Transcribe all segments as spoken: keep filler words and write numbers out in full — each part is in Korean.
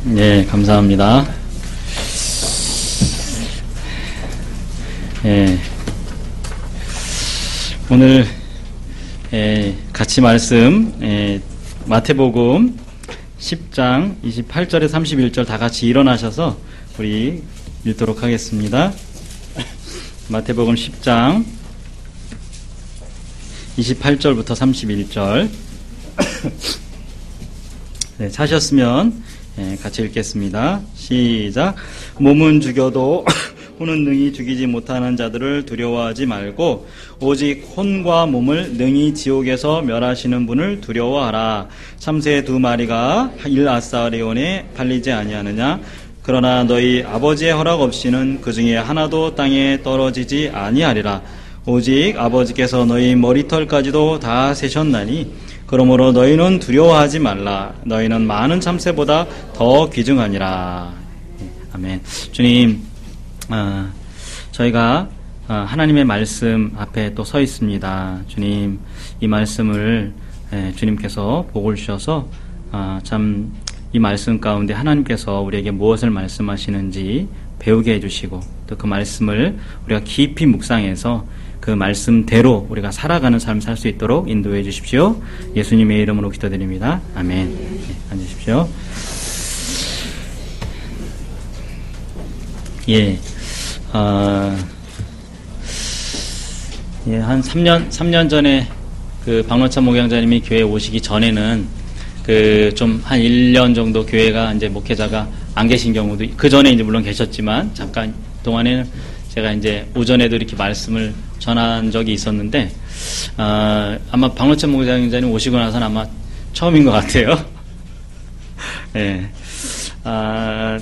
네, 감사합니다. 예, 오늘 예, 같이 말씀 예, 마태복음 십 장 이십팔 절에 삼십일 절 다 같이 일어나셔서 우리 읽도록 하겠습니다. 마태복음 십 장 이십팔 절부터 삼십일 절. 네, 찾으셨으면 예, 같이 읽겠습니다. 시작. 몸은 죽여도 혼은 능히 죽이지 못하는 자들을 두려워하지 말고 오직 혼과 몸을 능히 지옥에서 멸하시는 분을 두려워하라. 참새 두 마리가 일 아사리온에 팔리지 아니하느냐? 그러나 너희 아버지의 허락 없이는 그 중에 하나도 땅에 떨어지지 아니하리라. 오직 아버지께서 너희 머리털까지도 다 세셨나니 그러므로 너희는 두려워하지 말라. 너희는 많은 참새보다 더 귀중하니라. 아멘. 주님, 어, 저희가 어, 하나님의 말씀 앞에 또 서 있습니다. 주님, 이 말씀을 예, 주님께서 복을 주셔서 어, 참 이 말씀 가운데 하나님께서 우리에게 무엇을 말씀하시는지 배우게 해주시고 또 그 말씀을 우리가 깊이 묵상해서 그 말씀대로 우리가 살아가는 삶 살 수 있도록 인도해 주십시오. 예수님의 이름으로 기도드립니다. 아멘. 네, 앉으십시오. 예, 어, 예, 한 삼 년, 삼 년 전에 그 박노찬 목양자님이 교회에 오시기 전에는 그 좀 한 일 년 정도 교회가 이제 목회자가 안 계신 경우도, 그 전에 이제 물론 계셨지만 잠깐 동안에는 제가 이제 오전에도 이렇게 말씀을 전한 적이 있었는데, 어, 아마 박노찬 목양자님 오시고 나서는 아마 처음인 것 같아요. 예. 아,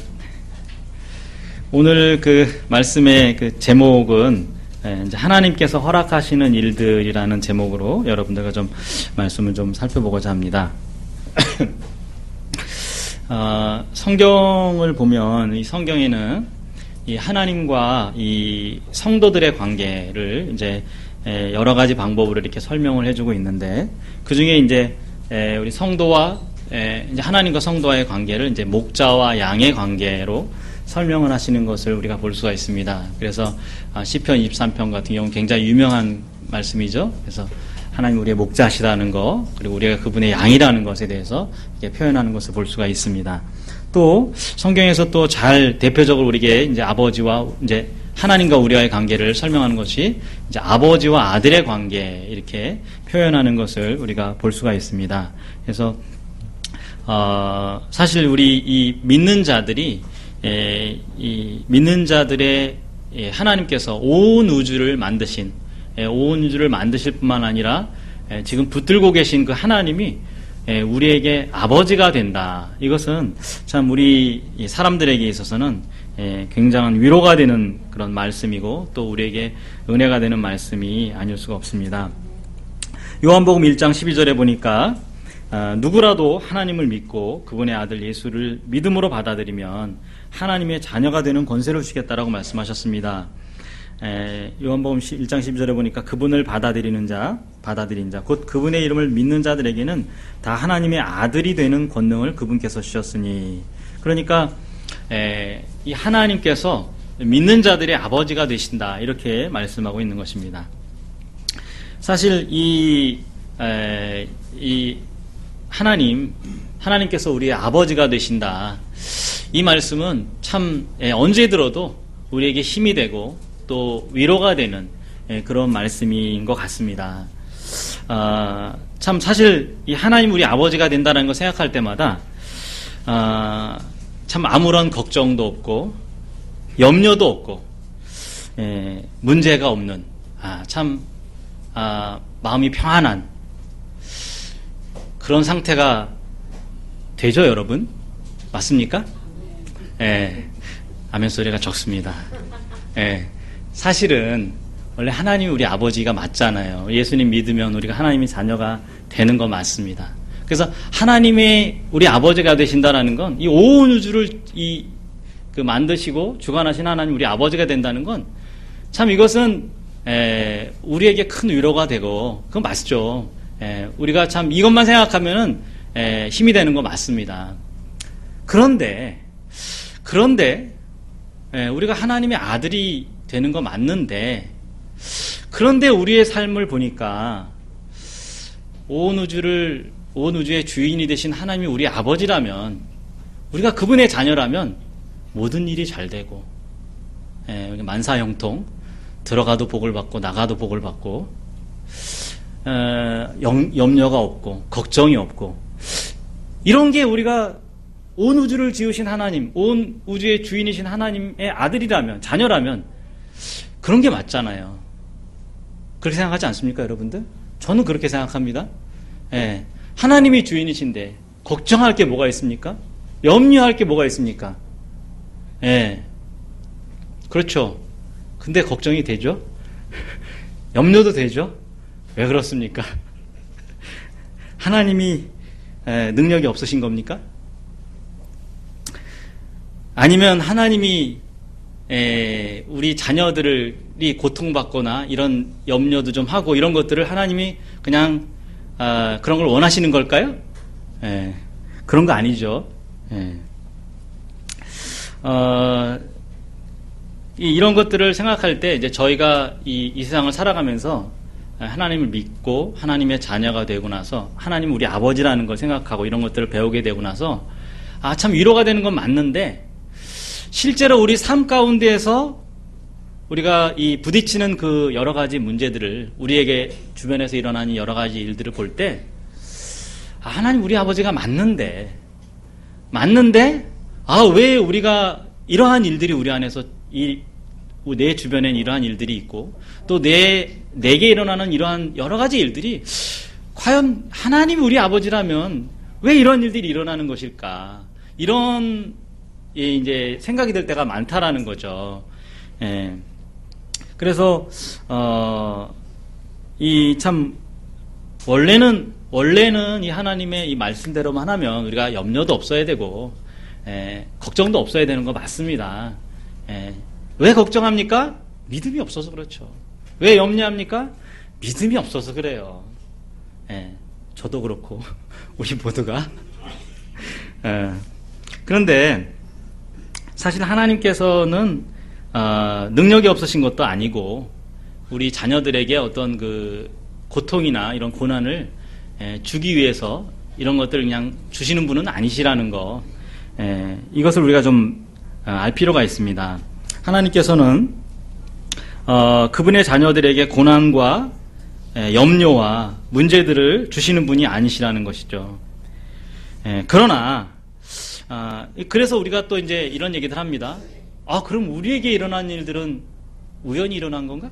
오늘 그 말씀의 그 제목은 이제 하나님께서 허락하시는 일들이라는 제목으로 여러분들과 좀 말씀을 좀 살펴보고자 합니다. 어, 성경을 보면 이 성경에는 이 하나님과 이 성도들의 관계를 이제 여러 가지 방법으로 이렇게 설명을 해주고 있는데, 그 중에 이제 우리 성도와 이제 하나님과 성도와의 관계를 이제 목자와 양의 관계로 설명을 하시는 것을 우리가 볼 수가 있습니다. 그래서 시편 이십삼 편 같은 경우는 굉장히 유명한 말씀이죠. 그래서 하나님 우리의 목자시다는 것, 그리고 우리가 그분의 양이라는 것에 대해서 이렇게 표현하는 것을 볼 수가 있습니다. 또 성경에서 또 잘 대표적으로 우리에게 이제 아버지와 이제 하나님과 우리와의 관계를 설명하는 것이 이제 아버지와 아들의 관계, 이렇게 표현하는 것을 우리가 볼 수가 있습니다. 그래서 어, 사실 우리 이 믿는 자들이 에, 이 믿는 자들의 예, 하나님께서 온 우주를 만드신, 예, 온 우주를 만드실 뿐만 아니라 예, 지금 붙들고 계신 그 하나님이 예, 우리에게 아버지가 된다. 이것은 참 우리 사람들에게 있어서는 예, 굉장한 위로가 되는 그런 말씀이고 또 우리에게 은혜가 되는 말씀이 아닐 수가 없습니다. 요한복음 일 장 십이 절에 보니까 어, 누구라도 하나님을 믿고 그분의 아들 예수를 믿음으로 받아들이면 하나님의 자녀가 되는 권세를 주겠다라고 말씀하셨습니다. 에, 요한복음 일 장 십이 절에 보니까 그분을 받아들이는 자, 받아들인 자, 곧 그분의 이름을 믿는 자들에게는 다 하나님의 아들이 되는 권능을 그분께서 주셨으니, 그러니까 에, 이 하나님께서 믿는 자들의 아버지가 되신다, 이렇게 말씀하고 있는 것입니다. 사실 이, 에, 이 하나님, 하나님께서 우리의 아버지가 되신다, 이 말씀은 참 에, 언제 들어도 우리에게 힘이 되고 또 위로가 되는 에, 그런 말씀인 것 같습니다. 아, 참 사실 이 하나님 우리 아버지가 된다는 거 생각할 때마다 아, 참 아무런 걱정도 없고 염려도 없고 에, 문제가 없는 아, 참 아, 마음이 평안한 그런 상태가 되죠, 여러분? 맞습니까? 예, 아멘 소리가 적습니다. 예, 사실은 원래 하나님이 우리 아버지가 맞잖아요. 예수님 믿으면 우리가 하나님의 자녀가 되는 거 맞습니다. 그래서 하나님의 우리 아버지가 되신다라는 건 이 온 우주를 이 그 만드시고 주관하신 하나님 우리 아버지가 된다는 건 참 이것은 에, 우리에게 큰 위로가 되고 그건 맞죠. 에, 우리가 참 이것만 생각하면은 에, 힘이 되는 거 맞습니다. 그런데 그런데 예, 우리가 하나님의 아들이 되는 거 맞는데, 그런데 우리의 삶을 보니까 온 우주를 온 우주의 주인이 되신 하나님이 우리 아버지라면, 우리가 그분의 자녀라면 모든 일이 잘 되고, 예, 만사형통, 들어가도 복을 받고 나가도 복을 받고, 어, 염, 염려가 없고 걱정이 없고, 이런 게 우리가 온 우주를 지으신 하나님, 온 우주의 주인이신 하나님의 아들이라면, 자녀라면 그런 게 맞잖아요. 그렇게 생각하지 않습니까, 여러분들? 저는 그렇게 생각합니다. 예, 하나님이 주인이신데 걱정할 게 뭐가 있습니까? 염려할 게 뭐가 있습니까? 예, 그렇죠. 근데 걱정이 되죠? 염려도 되죠? 왜 그렇습니까? 하나님이 에, 능력이 없으신 겁니까? 아니면 하나님이 에, 우리 자녀들이 고통받거나 이런 염려도 좀 하고 이런 것들을 하나님이 그냥 아, 그런 걸 원하시는 걸까요? 에, 그런 거 아니죠. 에. 어, 이, 이런 것들을 생각할 때 이제 저희가 이, 이 세상을 살아가면서 하나님을 믿고 하나님의 자녀가 되고 나서 하나님 우리 아버지라는 걸 생각하고 이런 것들을 배우게 되고 나서 아, 참 위로가 되는 건 맞는데, 실제로 우리 삶 가운데에서 우리가 이 부딪히는 그 여러 가지 문제들을, 우리에게 주변에서 일어나는 여러 가지 일들을 볼 때 아, 하나님 우리 아버지가 맞는데 맞는데 아, 왜 우리가 이러한 일들이 우리 안에서 이, 내 주변엔 이러한 일들이 있고 또 내, 내게 일어나는 이러한 여러 가지 일들이 과연 하나님이 우리 아버지라면 왜 이런 일들이 일어나는 것일까, 이런 예, 이제 생각이 들 때가 많다라는 거죠. 예. 그래서 어, 이 참 원래는 원래는 이 하나님의 이 말씀대로만 하면 우리가 염려도 없어야 되고 예, 걱정도 없어야 되는 거 맞습니다. 예. 왜 걱정합니까? 믿음이 없어서 그렇죠. 왜 염려합니까? 믿음이 없어서 그래요. 예. 저도 그렇고 우리 모두가. 예. 그런데 사실 하나님께서는 어, 능력이 없으신 것도 아니고 우리 자녀들에게 어떤 그 고통이나 이런 고난을 에, 주기 위해서 이런 것들을 그냥 주시는 분은 아니시라는 거, 에, 이것을 우리가 좀 알 필요가 있습니다. 하나님께서는 어, 그분의 자녀들에게 고난과 에, 염려와 문제들을 주시는 분이 아니시라는 것이죠. 에, 그러나 아, 그래서 우리가 또 이제 이런 얘기들 합니다. 아, 그럼 우리에게 일어난 일들은 우연히 일어난 건가?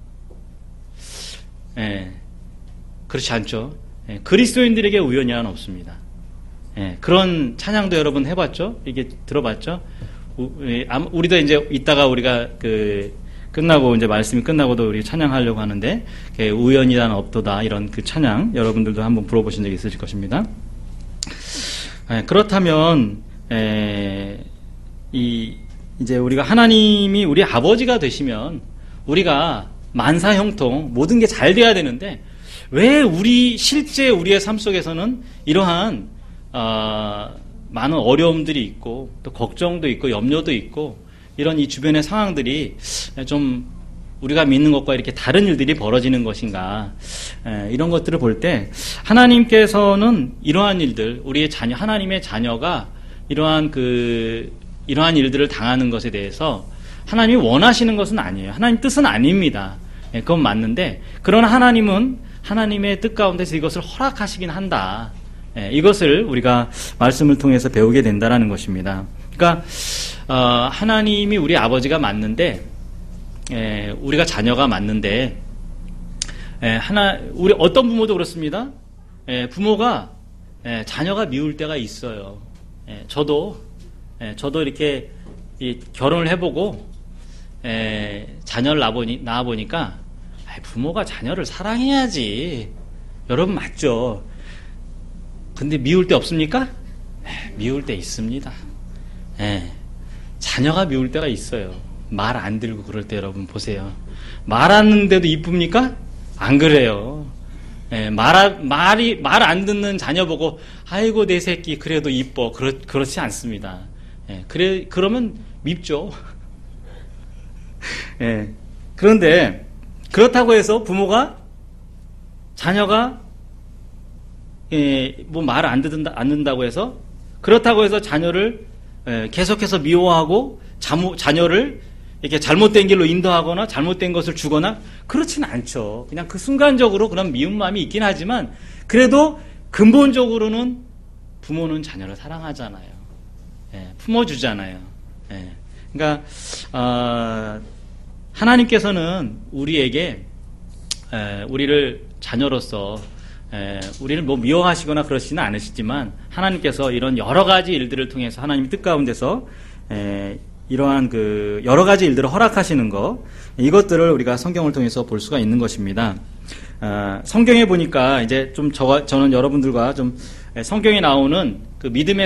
예, 그렇지 않죠. 예, 그리스도인들에게 우연이란 없습니다. 예, 그런 찬양도 여러분 해봤죠? 이게 들어봤죠? 우, 예, 우리도 이제 이따가 우리가 그 끝나고 이제 말씀이 끝나고도 우리 찬양하려고 하는데, 우연이란 없도다, 이런 그 찬양 여러분들도 한번 불어보신 적이 있으실 것입니다. 예, 그렇다면 에, 이 이제 우리가 하나님이 우리 아버지가 되시면 우리가 만사형통 모든 게 잘 돼야 되는데, 왜 우리 실제 우리의 삶 속에서는 이러한 어, 많은 어려움들이 있고 또 걱정도 있고 염려도 있고 이런 이 주변의 상황들이 좀 우리가 믿는 것과 이렇게 다른 일들이 벌어지는 것인가, 에, 이런 것들을 볼 때 하나님께서는 이러한 일들, 우리의 자녀, 하나님의 자녀가 이러한 그 이러한 일들을 당하는 것에 대해서 하나님이 원하시는 것은 아니에요. 하나님 뜻은 아닙니다. 예, 그건 맞는데, 그러나 하나님은 하나님의 뜻 가운데서 이것을 허락하시긴 한다. 예, 이것을 우리가 말씀을 통해서 배우게 된다라는 것입니다. 그러니까 어, 하나님이 우리 아버지가 맞는데, 예, 우리가 자녀가 맞는데, 예, 하나 우리 어떤 부모도 그렇습니다. 예, 부모가 예, 자녀가 미울 때가 있어요. 예, 저도 예, 저도 이렇게 이, 결혼을 해보고 에, 자녀를 낳아보니, 낳아보니까 아이, 부모가 자녀를 사랑해야지. 여러분 맞죠? 근데 미울 때 없습니까? 에, 미울 때 있습니다. 에, 자녀가 미울 때가 있어요. 말 안 들고 그럴 때 여러분 보세요. 말 안 듣는데도 이쁩니까? 안 그래요. 예, 말, 말이, 말 안 듣는 자녀 보고, 아이고, 내 새끼, 그래도 이뻐. 그렇, 그렇지 않습니다. 예, 그래, 그러면 밉죠. 예, 그런데, 그렇다고 해서 부모가, 자녀가, 예, 뭐 말 안 듣는다, 안 듣는다고 해서, 그렇다고 해서 자녀를, 예, 계속해서 미워하고, 자모, 자녀를 이렇게 잘못된 길로 인도하거나 잘못된 것을 주거나 그렇지는 않죠. 그냥 그 순간적으로 그런 미운 마음이 있긴 하지만 그래도 근본적으로는 부모는 자녀를 사랑하잖아요. 예, 품어주잖아요. 예, 그러니까 어, 하나님께서는 우리에게 에, 우리를 자녀로서 에, 우리를 뭐 미워하시거나 그러시지는 않으시지만 하나님께서 이런 여러 가지 일들을 통해서 하나님의 뜻 가운데서 에, 이러한 그 여러 가지 일들을 허락하시는 것, 이것들을 우리가 성경을 통해서 볼 수가 있는 것입니다. 아, 성경에 보니까 이제 좀 저, 저는 여러분들과 좀 성경에 나오는 그 믿음의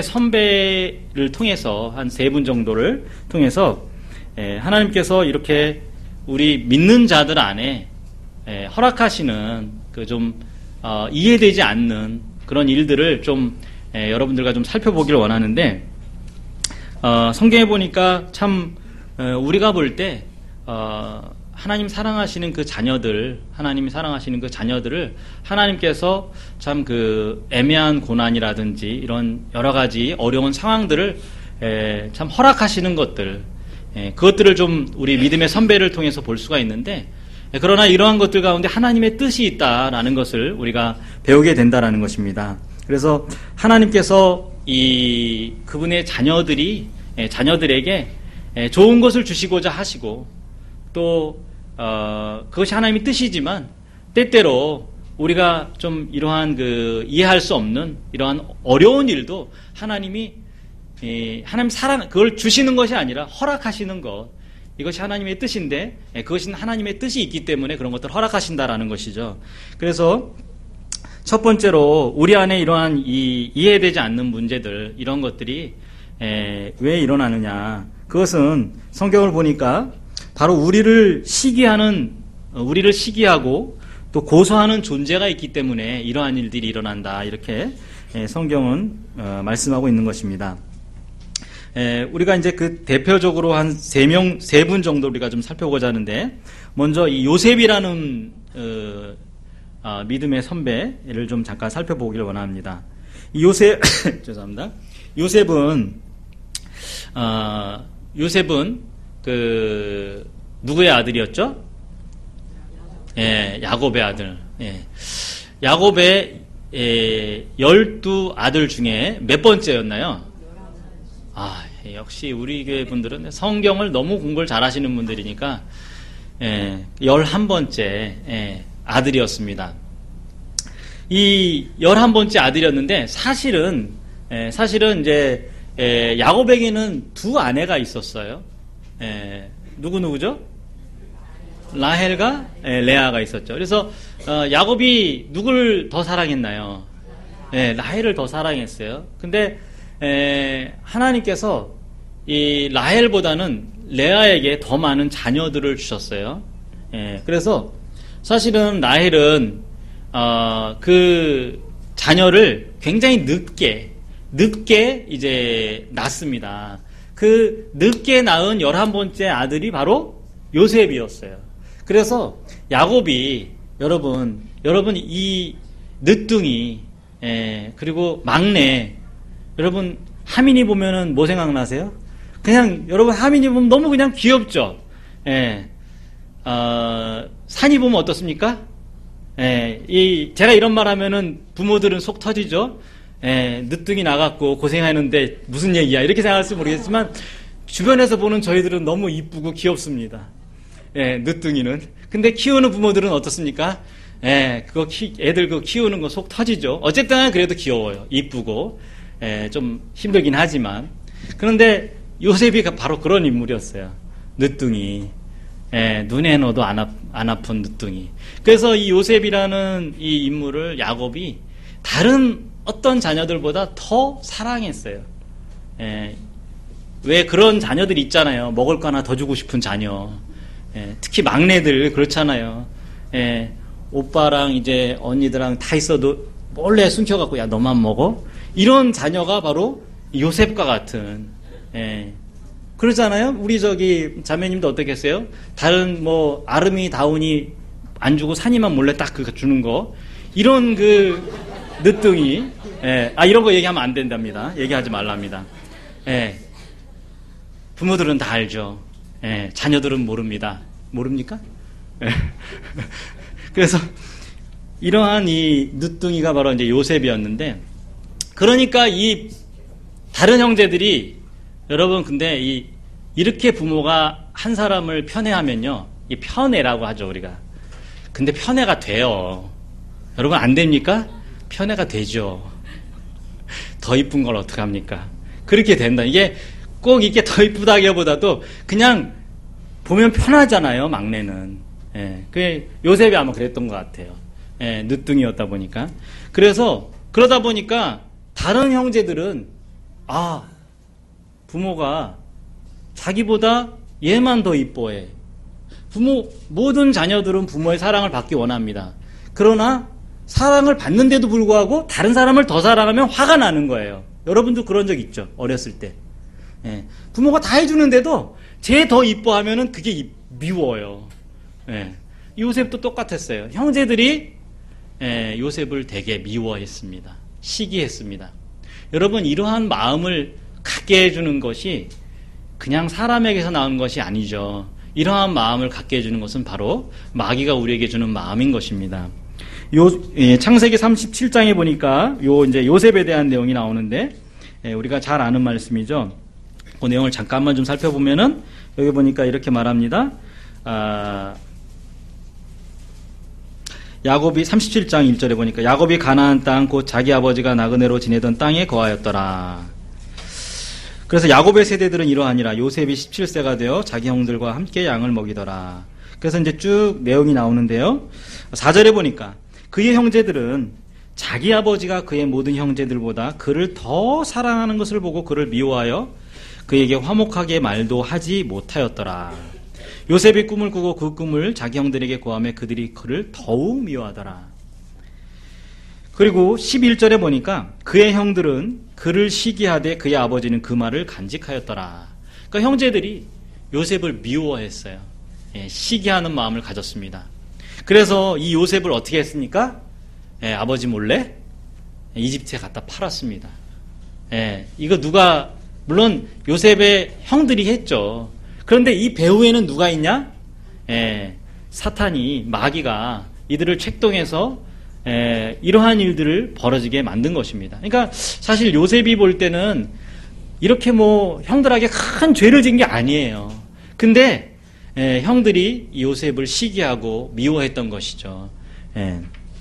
선배를 통해서 한 세 분 정도를 통해서 에, 하나님께서 이렇게 우리 믿는 자들 안에 에, 허락하시는 그 좀 어, 이해되지 않는 그런 일들을 좀 에, 여러분들과 좀 살펴보기를 원하는데. 어, 성경에 보니까 참 어, 우리가 볼 때 어, 하나님 사랑하시는 그 자녀들, 하나님이 사랑하시는 그 자녀들을 하나님께서 참 그 애매한 고난이라든지 이런 여러 가지 어려운 상황들을 에, 참 허락하시는 것들, 에, 그것들을 좀 우리 믿음의 선배를 통해서 볼 수가 있는데, 에, 그러나 이러한 것들 가운데 하나님의 뜻이 있다라는 것을 우리가 배우게 된다라는 것입니다. 그래서 하나님께서 이 그분의 자녀들이 자녀들에게 좋은 것을 주시고자 하시고 또 어, 그것이 하나님의 뜻이지만 때때로 우리가 좀 이러한 그 이해할 수 없는 이러한 어려운 일도 하나님이 이, 하나님 사랑 그걸 주시는 것이 아니라 허락하시는 것, 이것이 하나님의 뜻인데 그것은 하나님의 뜻이 있기 때문에 그런 것들을 허락하신다라는 것이죠. 그래서 첫 번째로 우리 안에 이러한 이 이해되지 않는 문제들, 이런 것들이 에, 왜 일어나느냐, 그것은 성경을 보니까 바로 우리를 시기하는, 우리를 시기하고 또 고소하는 존재가 있기 때문에 이러한 일들이 일어난다, 이렇게 에, 성경은 어, 말씀하고 있는 것입니다. 에, 우리가 이제 그 대표적으로 한 세 명, 세 분 정도 우리가 좀 살펴보고자 하는데, 먼저 이 요셉이라는 어, 아, 믿음의 선배를 좀 잠깐 살펴보기를 원합니다. 이 요셉, 죄송합니다. 요셉은, 아, 요셉은, 그, 누구의 아들이었죠? 예, 야곱의 아들. 예. 야곱의, 예, 열두 아들 중에 몇 번째였나요? 아, 역시 우리 교회 분들은 성경을 너무 공부를 잘 하시는 분들이니까, 예, 열한 번째, 예, 아들이었습니다. 이 열한 번째 아들이었는데 사실은 에, 사실은 이제 에, 야곱에게는 두 아내가 있었어요. 에, 누구 누구죠? 라헬과 에, 레아가 있었죠. 그래서 어, 야곱이 누굴 더 사랑했나요? 에, 라헬을 더 사랑했어요. 근데 에, 하나님께서 이 라헬보다는 레아에게 더 많은 자녀들을 주셨어요. 에, 그래서 사실은 라헬은 어, 그 자녀를 굉장히 늦게 늦게 이제 낳습니다. 그 늦게 낳은 열한 번째 아들이 바로 요셉이었어요. 그래서 야곱이 여러분 여러분 이 늦둥이 에, 그리고 막내, 여러분 하민이 보면은 뭐 생각나세요? 그냥 여러분 하민이 보면 너무 그냥 귀엽죠. 예. 어, 산이 보면 어떻습니까? 예, 이, 제가 이런 말 하면은 부모들은 속 터지죠? 예, 늦둥이 나갔고 고생하는데 무슨 얘기야? 이렇게 생각할지 모르겠지만, 주변에서 보는 저희들은 너무 이쁘고 귀엽습니다. 예, 늦둥이는. 근데 키우는 부모들은 어떻습니까? 예, 그거 키, 애들 그거 키우는 거 속 터지죠? 어쨌든 그래도 귀여워요. 이쁘고. 예, 좀 힘들긴 하지만. 그런데 요셉이 바로 그런 인물이었어요. 늦둥이. 예, 눈에 넣어도 안, 아, 안 아픈 늦둥이. 그래서 이 요셉이라는 이 인물을 야곱이 다른 어떤 자녀들보다 더 사랑했어요. 예, 왜 그런 자녀들 있잖아요. 먹을 거 하나 더 주고 싶은 자녀. 예, 특히 막내들 그렇잖아요. 예, 오빠랑 이제 언니들랑 다 있어도 몰래 숨겨갖고 야 너만 먹어? 이런 자녀가 바로 요셉과 같은, 예. 그러잖아요. 우리 저기 자매님도 어떻겠어요? 다른 뭐 아름이 다운이 안 주고 산이만 몰래 딱 그 주는 거, 이런 그 늦둥이, 예. 아 이런 거 얘기하면 안 된답니다. 얘기하지 말랍니다. 예. 부모들은 다 알죠. 예. 자녀들은 모릅니다. 모릅니까? 예. 그래서 이러한 이 늦둥이가 바로 이제 요셉이었는데, 그러니까 이 다른 형제들이, 여러분 근데 이 이렇게 부모가 한 사람을 편애하면요, 이 편애라고 하죠 우리가. 근데 편애가 돼요. 여러분 안 됩니까? 편애가 되죠. 더 이쁜 걸 어떡합니까? 그렇게 된다. 이게 꼭 이게 더 이쁘다기보다도 그냥 보면 편하잖아요, 막내는. 예, 그 요셉이 아마 그랬던 것 같아요. 예, 늦둥이였다 보니까. 그래서 그러다 보니까 다른 형제들은 아, 부모가 자기보다 얘만 더 이뻐해. 부모, 모든 자녀들은 부모의 사랑을 받기 원합니다. 그러나 사랑을 받는데도 불구하고 다른 사람을 더 사랑하면 화가 나는 거예요. 여러분도 그런 적 있죠? 어렸을 때. 예, 부모가 다 해주는데도 쟤 더 이뻐하면은 그게 미워요. 예, 요셉도 똑같았어요. 형제들이 예, 요셉을 되게 미워했습니다. 시기했습니다. 여러분, 이러한 마음을 갖게 해주는 것이 그냥 사람에게서 나온 것이 아니죠. 이러한 마음을 갖게 해주는 것은 바로 마귀가 우리에게 주는 마음인 것입니다. 요, 예, 창세기 삼십칠 장에 보니까 요 이제 요셉에 대한 내용이 나오는데, 예, 우리가 잘 아는 말씀이죠. 그 내용을 잠깐만 좀 살펴보면은 여기 보니까 이렇게 말합니다. 아, 야곱이 삼십칠 장 일 절에 보니까 야곱이 가나안 땅 곧 자기 아버지가 나그네로 지내던 땅에 거하였더라. 그래서 야곱의 세대들은 이러하니라. 요셉이 십칠 세가 되어 자기 형들과 함께 양을 먹이더라. 그래서 이제 쭉 내용이 나오는데요. 사 절에 보니까 그의 형제들은 자기 아버지가 그의 모든 형제들보다 그를 더 사랑하는 것을 보고 그를 미워하여 그에게 화목하게 말도 하지 못하였더라. 요셉이 꿈을 꾸고 그 꿈을 자기 형들에게 고하며 그들이 그를 더욱 미워하더라. 그리고 십일 절에 보니까 그의 형들은 그를 시기하되 그의 아버지는 그 말을 간직하였더라. 그러니까 형제들이 요셉을 미워했어요. 예, 시기하는 마음을 가졌습니다. 그래서 이 요셉을 어떻게 했습니까? 예, 아버지 몰래 이집트에 갖다 팔았습니다. 예, 이거 누가, 물론 요셉의 형들이 했죠. 그런데 이 배후에는 누가 있냐? 예, 사탄이, 마귀가 이들을 책동해서 예, 이러한 일들을 벌어지게 만든 것입니다. 그러니까 사실 요셉이 볼 때는 이렇게 뭐 형들에게 큰 죄를 진 게 아니에요. 근데 예, 형들이 요셉을 시기하고 미워했던 것이죠. 예.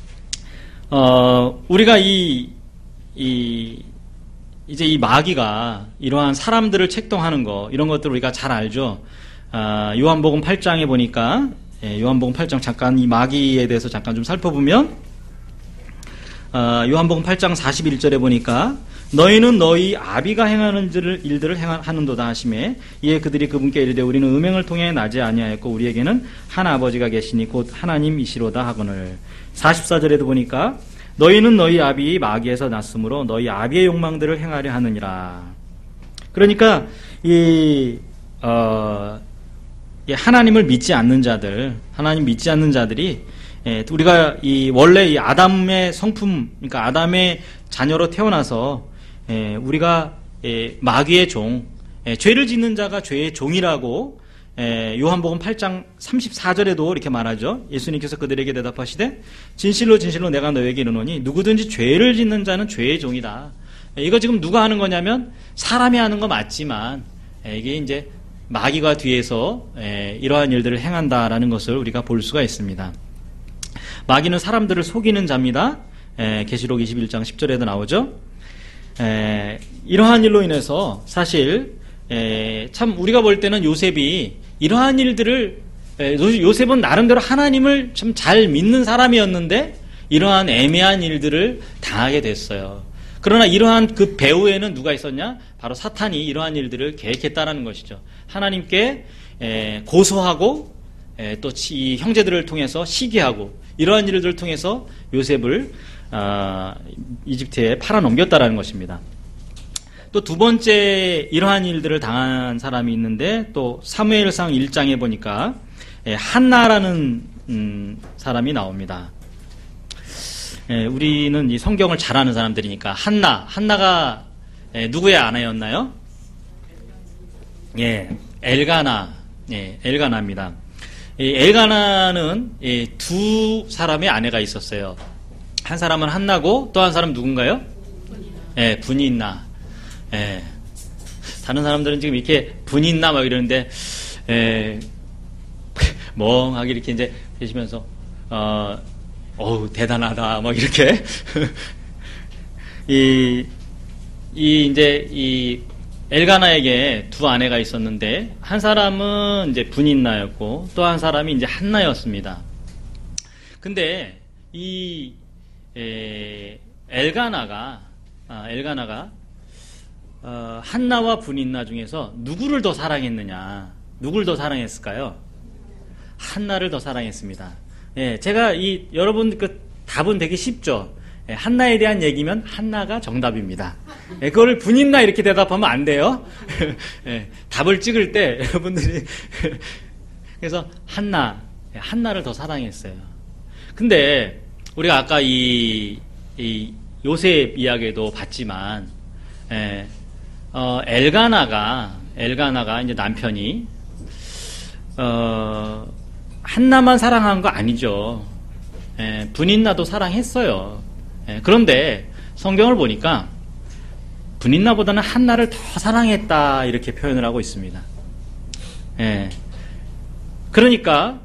어, 우리가 이, 이, 이제 이 마귀가 이러한 사람들을 책동하는 거, 이런 것들 우리가 잘 알죠. 아, 요한복음 팔 장에 보니까, 예, 요한복음 팔 장 잠깐 이 마귀에 대해서 잠깐 좀 살펴보면, 아, 요한복음 팔 장 사십일 절에 보니까 너희는 너희 아비가 행하는 일들을 행하는도다 하시매 이에 그들이 그분께 이르되 우리는 음행을 통해 나지 아니하였고 우리에게는 한 아버지가 계시니 곧 하나님이시로다 하거늘. 사십사 절에도 보니까 너희는 너희 아비 마귀에서 났으므로 너희 아비의 욕망들을 행하려 하느니라. 그러니까 이, 어, 이 하나님을 믿지 않는 자들, 하나님 믿지 않는 자들이 예, 우리가 이 원래 이 아담의 성품, 그러니까 아담의 자녀로 태어나서 예, 우리가 예, 마귀의 종, 예, 죄를 짓는 자가 죄의 종이라고 예, 요한복음 팔 장 삼십사 절에도 이렇게 말하죠. 예수님께서 그들에게 대답하시되 진실로 진실로 내가 너에게 이르노니 누구든지 죄를 짓는 자는 죄의 종이다. 예, 이거 지금 누가 하는 거냐면 사람이 하는 거 맞지만 예, 이게 이제 마귀가 뒤에서 예, 이러한 일들을 행한다라는 것을 우리가 볼 수가 있습니다. 마귀는 사람들을 속이는 자입니다. 에, 계시록 이십일 장 십 절에도 나오죠. 에, 이러한 일로 인해서 사실 에, 참 우리가 볼 때는 요셉이 이러한 일들을 에, 요셉은 나름대로 하나님을 참 잘 믿는 사람이었는데 이러한 애매한 일들을 당하게 됐어요. 그러나 이러한 그 배후에는 누가 있었냐? 바로 사탄이 이러한 일들을 계획했다라는 것이죠. 하나님께 에, 고소하고 예, 또 이 형제들을 통해서 시기하고 이러한 일들을 통해서 요셉을 아, 이집트에 팔아넘겼다라는 것입니다. 또 두 번째 이러한 일들을 당한 사람이 있는데 또 사무엘상 일 장에 보니까 예, 한나라는 음, 사람이 나옵니다. 예, 우리는 이 성경을 잘 아는 사람들이니까 한나, 한나가 예, 누구의 아내였나요? 예, 엘가나, 예, 엘가나입니다. 이 엘가나는 예, 두 사람의 아내가 있었어요. 한 사람은 한나고 또 한 사람 누군가요? 예, 분인나. 예. 다른 사람들은 지금 이렇게 분인나 막 이러는데 예, 멍하게 이렇게 이제 계시면서 어, 어우 대단하다 막 이렇게 이, 이 이제 이 엘가나에게 두 아내가 있었는데 한 사람은 이제 분인나였고 또 한 사람이 이제 한나였습니다. 근데 이 에, 엘가나가 아, 엘가나가 어, 한나와 분인나 중에서 누구를 더 사랑했느냐? 누굴 더 사랑했을까요? 한나를 더 사랑했습니다. 예, 제가 이 여러분 그 답은 되게 쉽죠. 예, 한나에 대한 얘기면 한나가 정답입니다. 예, 그거를 분인나 이렇게 대답하면 안 돼요. 예, 답을 찍을 때 여러분들이 그래서 한나, 예, 한나를 더 사랑했어요. 근데 우리가 아까 이, 이 요셉 이야기도 봤지만, 예, 어, 엘가나가 엘가나가 이제 남편이 어, 한나만 사랑한 거 아니죠. 예, 분인나도 사랑했어요. 예, 그런데 성경을 보니까 분인나보다는 한나를 더 사랑했다 이렇게 표현을 하고 있습니다. 예, 그러니까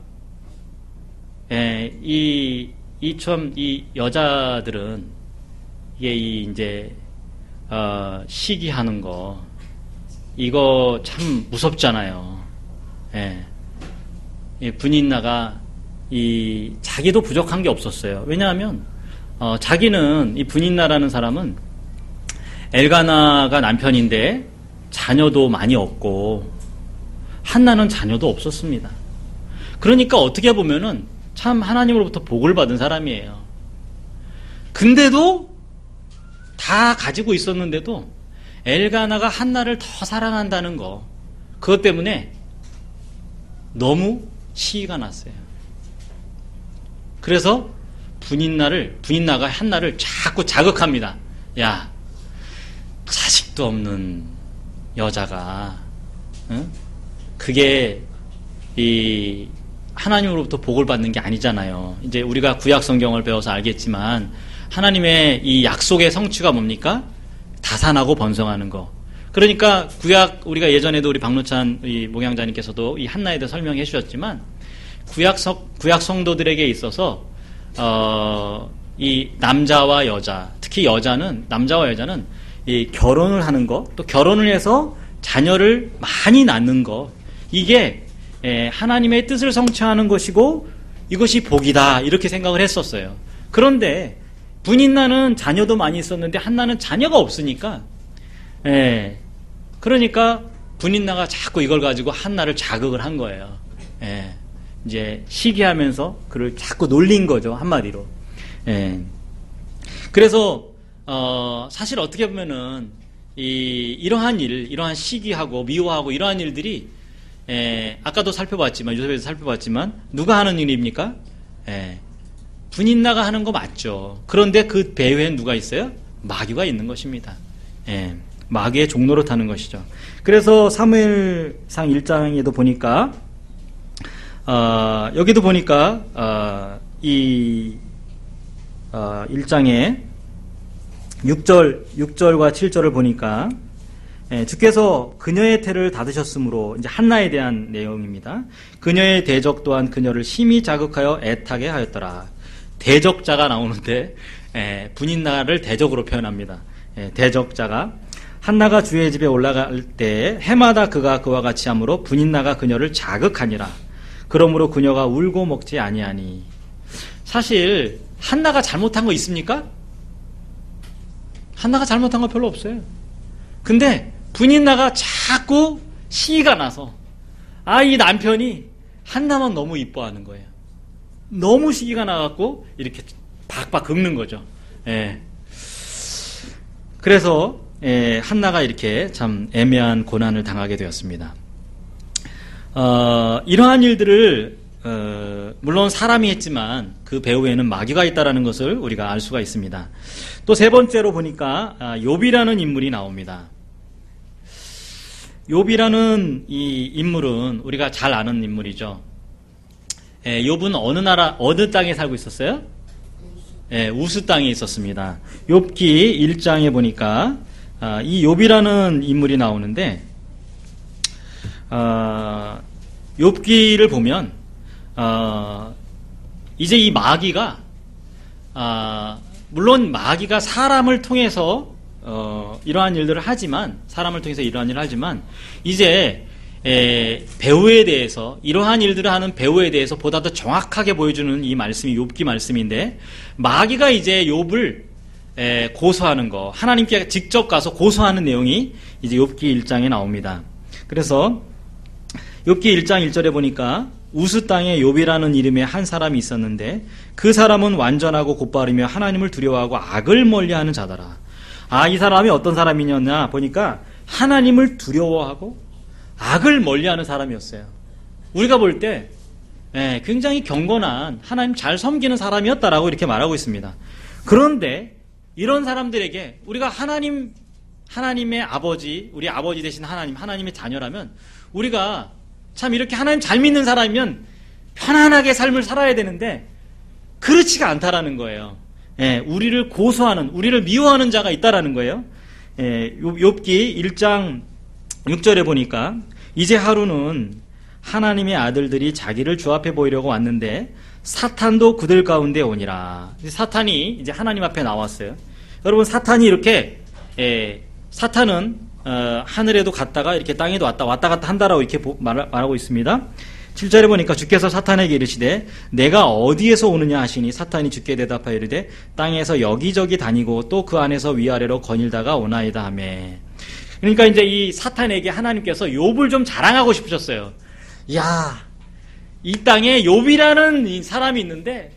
예, 이 이 참 이 여자들은 이게 이 이제 어, 시기하는 거 이거 참 무섭잖아요. 예. 이 분인나가 이 자기도 부족한 게 없었어요. 왜냐하면 어, 자기는 이 분인나라는 사람은 엘가나가 남편인데 자녀도 많이 없고 한나는 자녀도 없었습니다. 그러니까 어떻게 보면은 참 하나님으로부터 복을 받은 사람이에요. 근데도 다 가지고 있었는데도 엘가나가 한나를 더 사랑한다는 거 그것 때문에 너무 시기가 났어요. 그래서 분인나를 분인나가 한나를 자꾸 자극합니다. 야, 자식도 없는 여자가 응? 그게 이 하나님으로부터 복을 받는 게 아니잖아요. 이제 우리가 구약 성경을 배워서 알겠지만 하나님의 이 약속의 성취가 뭡니까? 다산하고 번성하는 거. 그러니까 구약 우리가 예전에도 우리 박노찬 이 목양자님께서도 이 한나에 대해 설명해 주셨지만 구약 성 구약 성도들에게 있어서 어, 이 남자와 여자, 특히 여자는 남자와 여자는 이 결혼을 하는 거, 또 결혼을 해서 자녀를 많이 낳는 거 이게 예, 하나님의 뜻을 성취하는 것이고 이것이 복이다 이렇게 생각을 했었어요. 그런데 분인나는 자녀도 많이 있었는데 한나는 자녀가 없으니까 예, 그러니까 분인나가 자꾸 이걸 가지고 한나를 자극을 한 거예요. 예, 이제 시기하면서 그를 자꾸 놀린 거죠, 한마디로. 예, 그래서 어, 사실 어떻게 보면은 이 이러한 일, 이러한 시기하고 미워하고 이러한 일들이 예, 아까도 살펴봤지만 요셉에서 살펴봤지만 누가 하는 일입니까? 예, 분인나가 하는 거 맞죠. 그런데 그 배후엔 누가 있어요? 마귀가 있는 것입니다. 예, 마귀의 종로로 타는 것이죠. 그래서 사무엘상 일 장에도 보니까 어, 여기도 보니까 어, 이 어, 일 장에 육 절, 육 절과 칠 절을 보니까 예, 주께서 그녀의 태를 닫으셨으므로 이제 한나에 대한 내용입니다. 그녀의 대적 또한 그녀를 심히 자극하여 애타게 하였더라. 대적자가 나오는데 예, 분인나를 대적으로 표현합니다. 예, 대적자가 한나가 주의 집에 올라갈 때 해마다 그가 그와 같이 하므로 분인나가 그녀를 자극하니라. 그러므로 그녀가 울고 먹지 아니하니. 사실 한나가 잘못한 거 있습니까? 한나가 잘못한 거 별로 없어요. 근데 분인나가 자꾸 시기가 나서 아, 이 남편이 한나만 너무 이뻐하는 거예요. 너무 시기가 나갖고 이렇게 박박 긁는 거죠. 예. 그래서 예, 한나가 이렇게 참 애매한 고난을 당하게 되었습니다. 어, 이러한 일들을 어, 물론 사람이 했지만 그 배후에는 마귀가 있다라는 것을 우리가 알 수가 있습니다. 또 세 번째로 보니까 아, 욥이라는 인물이 나옵니다. 욥이라는 이 인물은 우리가 잘 아는 인물이죠. 예, 욥은 어느 나라 어느 땅에 살고 있었어요? 예, 우스 땅에 있었습니다. 욥기 일 장에 보니까 아, 이 욥이라는 인물이 나오는데 아, 욥기를 보면 아, 이제 이 마귀가 아, 물론 마귀가 사람을 통해서 어, 이러한 일들을 하지만 사람을 통해서 이러한 일을 하지만 이제 에, 배우에 대해서 이러한 일들을 하는 배우에 대해서 보다 더 정확하게 보여주는 이 말씀이 욥기 말씀인데 마귀가 이제 욥을 에, 고소하는 거 하나님께 직접 가서 고소하는 내용이 이제 욥기 일 장에 나옵니다. 그래서 욥기 일 장 일 절에 보니까 우스 땅에 욥이라는 이름의 한 사람이 있었는데 그 사람은 완전하고 곧바르며 하나님을 두려워하고 악을 멀리하는 자더라. 아, 이 사람이 어떤 사람이냐냐 보니까 하나님을 두려워하고 악을 멀리하는 사람이었어요. 우리가 볼 때 예, 굉장히 경건한 하나님 잘 섬기는 사람이었다라고 이렇게 말하고 있습니다. 그런데 이런 사람들에게 우리가 하나님 하나님의 아버지, 우리 아버지 되신 하나님, 하나님의 자녀라면 우리가 참 이렇게 하나님 잘 믿는 사람이면 편안하게 삶을 살아야 되는데 그렇지가 않다라는 거예요. 예, 우리를 고소하는, 우리를 미워하는 자가 있다라는 거예요. 예, 욥기 일 장 육 절에 보니까 이제 하루는 하나님의 아들들이 자기를 주 앞에 보이려고 왔는데 사탄도 그들 가운데 오니라. 사탄이 이제 하나님 앞에 나왔어요. 여러분, 사탄이 이렇게 예, 사탄은 어, 하늘에도 갔다가 이렇게 땅에도 왔다 왔다 갔다 한다라고 이렇게 말, 말하고 있습니다. 칠 절에 보니까 주께서 사탄에게 이르시되 내가 어디에서 오느냐 하시니 사탄이 주께 대답하여 이르되 땅에서 여기저기 다니고 또 그 안에서 위아래로 거닐다가 오나이다 하며. 그러니까 이제 이 사탄에게 하나님께서 욥을 좀 자랑하고 싶으셨어요. 야, 이 땅에 욥이라는 이 사람이 있는데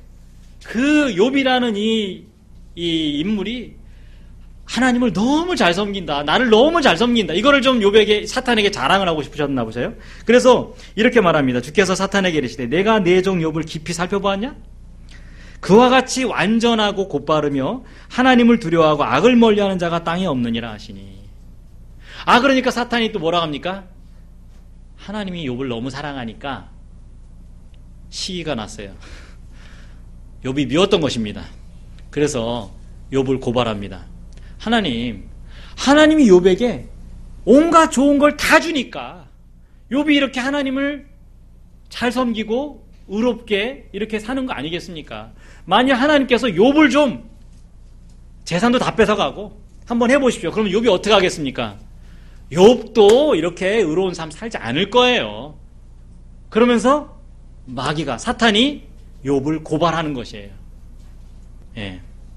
그 욥이라는 이, 이 인물이 하나님을 너무 잘 섬긴다. 나를 너무 잘 섬긴다. 이거를 좀 욥에게, 사탄에게 자랑을 하고 싶으셨나 보세요. 그래서 이렇게 말합니다. 주께서 사탄에게 이르시되 내가 내 종 욥을 깊이 살펴보았냐? 그와 같이 완전하고 곧바르며 하나님을 두려워하고 악을 멀리하는 자가 땅에 없느니라 하시니. 아, 그러니까 사탄이 또 뭐라 합니까? 하나님이 욥을 너무 사랑하니까 시기가 났어요. 욥이 미웠던 것입니다. 그래서 욥을 고발합니다. 하나님, 하나님이 욥에게 온갖 좋은 걸 다 주니까 욥이 이렇게 하나님을 잘 섬기고 의롭게 이렇게 사는 거 아니겠습니까? 만약 하나님께서 욥을 좀 재산도 다 뺏어가고 한번 해보십시오. 그러면 욥이 어떻게 하겠습니까? 욥도 이렇게 의로운 삶 살지 않을 거예요. 그러면서 마귀가, 사탄이 욥을 고발하는 것이에요. 예.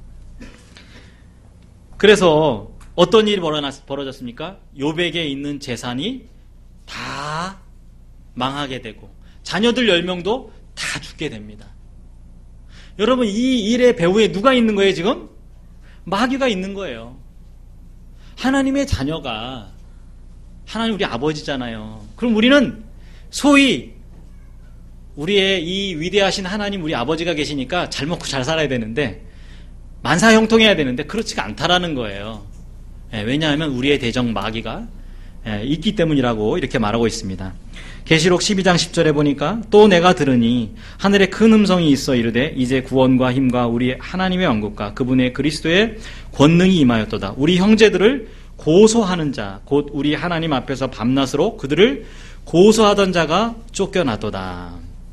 그래서 어떤 일이 벌어졌습니까? 욥에게 있는 재산이 다 망하게 되고 자녀들 열 명도 다 죽게 됩니다. 여러분, 이 일의 배후에 누가 있는 거예요 지금? 마귀가 있는 거예요. 하나님의 자녀가 하나님 우리 아버지잖아요. 그럼 우리는 소위 우리의 이 위대하신 하나님 우리 아버지가 계시니까 잘 먹고 잘 살아야 되는데 만사형통해야 되는데 그렇지가 않다라는 거예요. 예, 왜냐하면 우리의 대적 마귀가 예, 있기 때문이라고 이렇게 말하고 있습니다. 계시록 십이 장 십 절에 보니까 또 내가 들으니 하늘에 큰 음성이 있어 이르되 이제 구원과 힘과 우리 하나님의 왕국과 그분의 그리스도의 권능이 임하였도다. 우리 형제들을 고소하는 자 곧 우리 하나님 앞에서 밤낮으로 그들을 고소하던 자가 쫓겨났도다.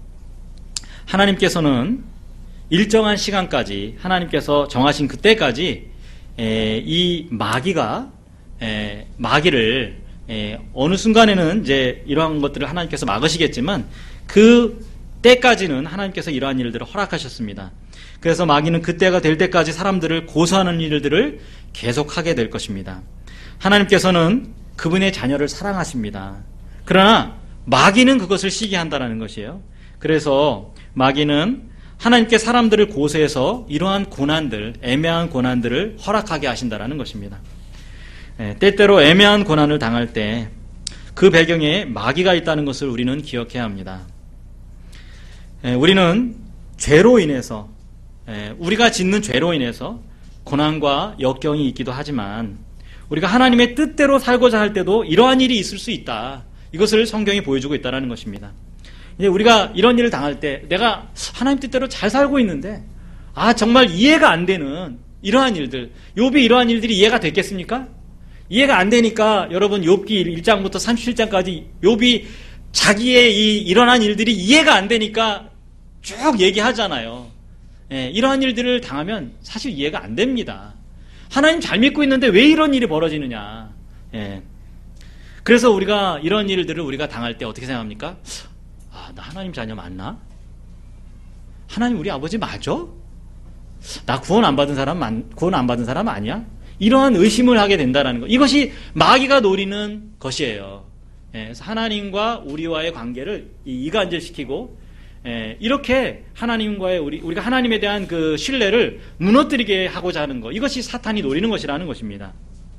하나님께서는 일정한 시간까지 하나님께서 정하신 그때까지 에, 이 마귀가 에, 마귀를 에, 어느 순간에는 이제 이러한 것들을 하나님께서 막으시겠지만 그 때까지는 하나님께서 이러한 일들을 허락하셨습니다. 그래서 마귀는 그때가 될 때까지 사람들을 고소하는 일들을 계속하게 될 것입니다. 하나님께서는 그분의 자녀를 사랑하십니다. 그러나 마귀는 그것을 시기한다는 것이에요. 그래서 마귀는 하나님께 사람들을 고소해서 이러한 고난들, 애매한 고난들을 허락하게 하신다라는 것입니다. 예, 때때로 애매한 고난을 당할 때 그 배경에 마귀가 있다는 것을 우리는 기억해야 합니다. 예, 우리는 죄로 인해서, 예, 우리가 짓는 죄로 인해서 고난과 역경이 있기도 하지만 우리가 하나님의 뜻대로 살고자 할 때도 이러한 일이 있을 수 있다. 이것을 성경이 보여주고 있다는 것입니다. 이제 우리가 이런 일을 당할 때 내가 하나님 뜻대로 잘 살고 있는데 아 정말 이해가 안 되는 이러한 일들, 욥이 이러한 일들이 이해가 됐겠습니까? 이해가 안 되니까 여러분 욥기 일 장부터 삼십칠 장까지 욥이 자기의 이 일어난 일들이 이해가 안 되니까 쭉 얘기하잖아요. 예, 이러한 일들을 당하면 사실 이해가 안 됩니다. 하나님 잘 믿고 있는데 왜 이런 일이 벌어지느냐. 예. 그래서 우리가 이런 일들을 우리가 당할 때 어떻게 생각합니까? 아, 나 하나님 자녀 맞나? 하나님 우리 아버지 맞아? 나 구원 안 받은 사람, 만, 구원 안 받은 사람 아니야? 이러한 의심을 하게 된다는 것. 이것이 마귀가 노리는 것이에요. 예, 그래서 하나님과 우리와의 관계를 이간질시키고, 예, 이렇게 하나님과의 우리, 우리가 하나님에 대한 그 신뢰를 무너뜨리게 하고자 하는 것. 이것이 사탄이 노리는 것이라는 것입니다.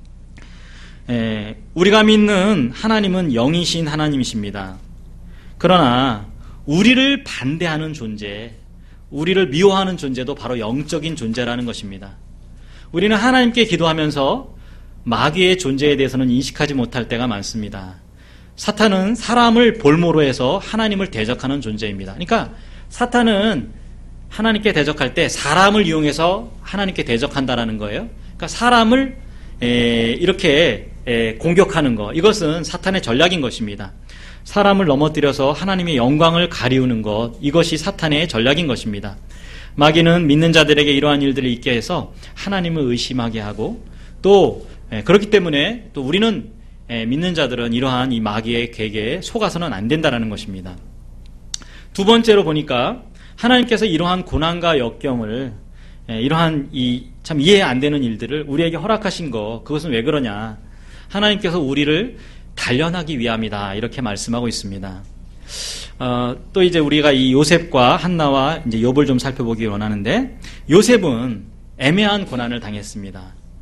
예, 우리가 믿는 하나님은 영이신 하나님이십니다. 그러나 우리를 반대하는 존재, 우리를 미워하는 존재도 바로 영적인 존재라는 것입니다. 우리는 하나님께 기도하면서 마귀의 존재에 대해서는 인식하지 못할 때가 많습니다. 사탄은 사람을 볼모로 해서 하나님을 대적하는 존재입니다. 그러니까 사탄은 하나님께 대적할 때 사람을 이용해서 하나님께 대적한다라는 거예요. 그러니까 사람을 에, 이렇게 에, 공격하는 것, 이것은 사탄의 전략인 것입니다. 사람을 넘어뜨려서 하나님의 영광을 가리우는 것, 이것이 사탄의 전략인 것입니다. 마귀는 믿는 자들에게 이러한 일들을 있게 해서 하나님을 의심하게 하고 또 그렇기 때문에 또 우리는 믿는 자들은 이러한 이 마귀의 계계에 속아서는 안 된다는 것입니다. 두 번째로 보니까 하나님께서 이러한 고난과 역경을 이러한 이 참 이해 안 되는 일들을 우리에게 허락하신 거, 그것은 왜 그러냐? 하나님께서 우리를 단련하기 위함이다, 이렇게 말씀하고 있습니다. 어, 또 이제 우리가 이 요셉과 한나와 이제 욥을 좀 살펴보기 원하는데, 요셉은 애매한 고난을 당했습니다.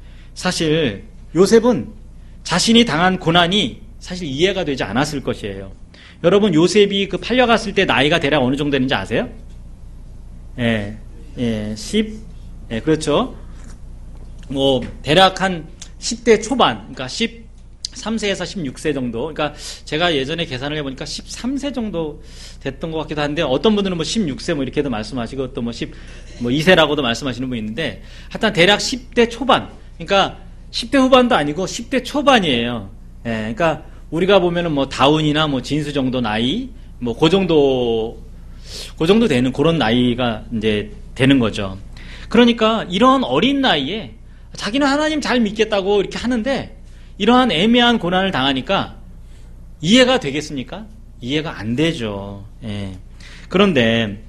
사실 요셉은 자신이 당한 고난이 사실 이해가 되지 않았을 것이에요. 여러분, 요셉이 그 팔려갔을 때 나이가 대략 어느 정도 되는지 아세요? 예, 예, 십, 예, 그렇죠. 뭐 대략 한 십 대 초반, 그러니까 십삼 세에서 십육 세 정도. 그러니까 제가 예전에 계산을 해보니까 십삼 세 정도 됐던 것 같기도 한데, 어떤 분들은 뭐 십육 세 뭐 이렇게도 말씀하시고 또 뭐 십, 뭐 이 세라고도 말씀하시는 분이 있는데, 하여튼 대략 십 대 초반. 그러니까 십 대 후반도 아니고 십 대 초반이에요. 예, 그러니까 우리가 보면은 뭐 다운이나 뭐 진수 정도 나이, 뭐 그 정도, 그 정도 되는 그런 나이가 이제 되는 거죠. 그러니까 이런 어린 나이에 자기는 하나님 잘 믿겠다고 이렇게 하는데, 이러한 애매한 고난을 당하니까 이해가 되겠습니까? 이해가 안 되죠. 예. 그런데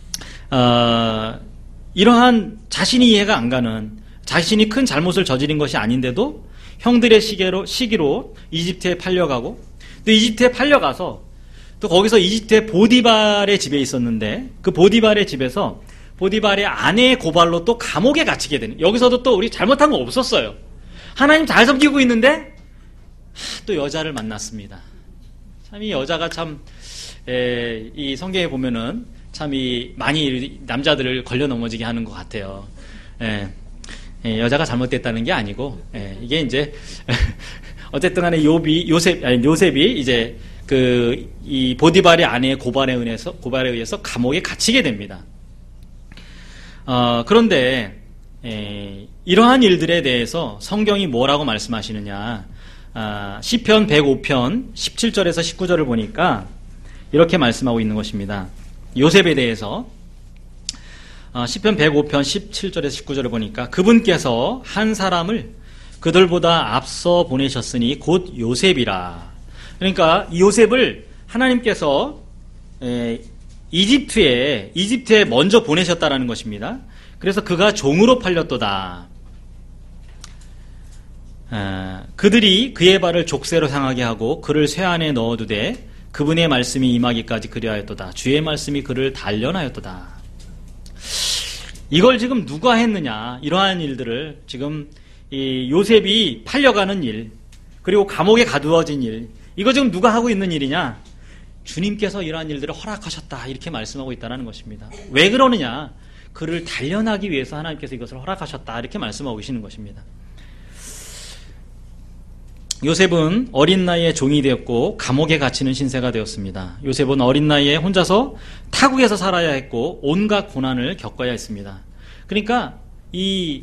어, 이러한 자신이 이해가 안 가는, 자신이 큰 잘못을 저지른 것이 아닌데도 형들의 시기로, 시기로 이집트에 팔려가고, 또 이집트에 팔려가서 또 거기서 이집트의 보디발의 집에 있었는데, 그 보디발의 집에서 보디발의 아내의 고발로 또 감옥에 갇히게 되는, 여기서도 또 우리 잘못한 거 없었어요. 하나님 잘 섬기고 있는데 또 여자를 만났습니다. 참 이 여자가 참 이 성경에 보면은 참 이 많이 남자들을 걸려 넘어지게 하는 것 같아요. 에, 에, 여자가 잘못됐다는 게 아니고, 에, 이게 이제 어쨌든 간에 욥이 요셉 아니 요셉이 이제 그 이 보디발의 아내의 고발에 의해서 고발에 의해서 감옥에 갇히게 됩니다. 어, 그런데 에, 이러한 일들에 대해서 성경이 뭐라고 말씀하시느냐? 아, 시편 백오 편 십칠 절에서 십구 절을 보니까 이렇게 말씀하고 있는 것입니다. 요셉에 대해서 아, 시편 백오 편 십칠 절에서 십구 절을 보니까, 그분께서 한 사람을 그들보다 앞서 보내셨으니 곧 요셉이라. 그러니까 이 요셉을 하나님께서 에, 이집트에 이집트에 먼저 보내셨다라는 것입니다. 그래서 그가 종으로 팔렸도다. 아, 그들이 그의 발을 족쇄로 상하게 하고 그를 쇠 안에 넣어두되 그분의 말씀이 임하기까지 그리하였도다. 주의 말씀이 그를 단련하였도다. 이걸 지금 누가 했느냐? 이러한 일들을 지금 이 요셉이 팔려가는 일, 그리고 감옥에 가두어진 일, 이거 지금 누가 하고 있는 일이냐? 주님께서 이러한 일들을 허락하셨다, 이렇게 말씀하고 있다는 것입니다. 왜 그러느냐? 그를 단련하기 위해서 하나님께서 이것을 허락하셨다, 이렇게 말씀하고 계시는 것입니다. 요셉은 어린 나이에 종이 되었고 감옥에 갇히는 신세가 되었습니다. 요셉은 어린 나이에 혼자서 타국에서 살아야 했고 온갖 고난을 겪어야 했습니다. 그러니까 이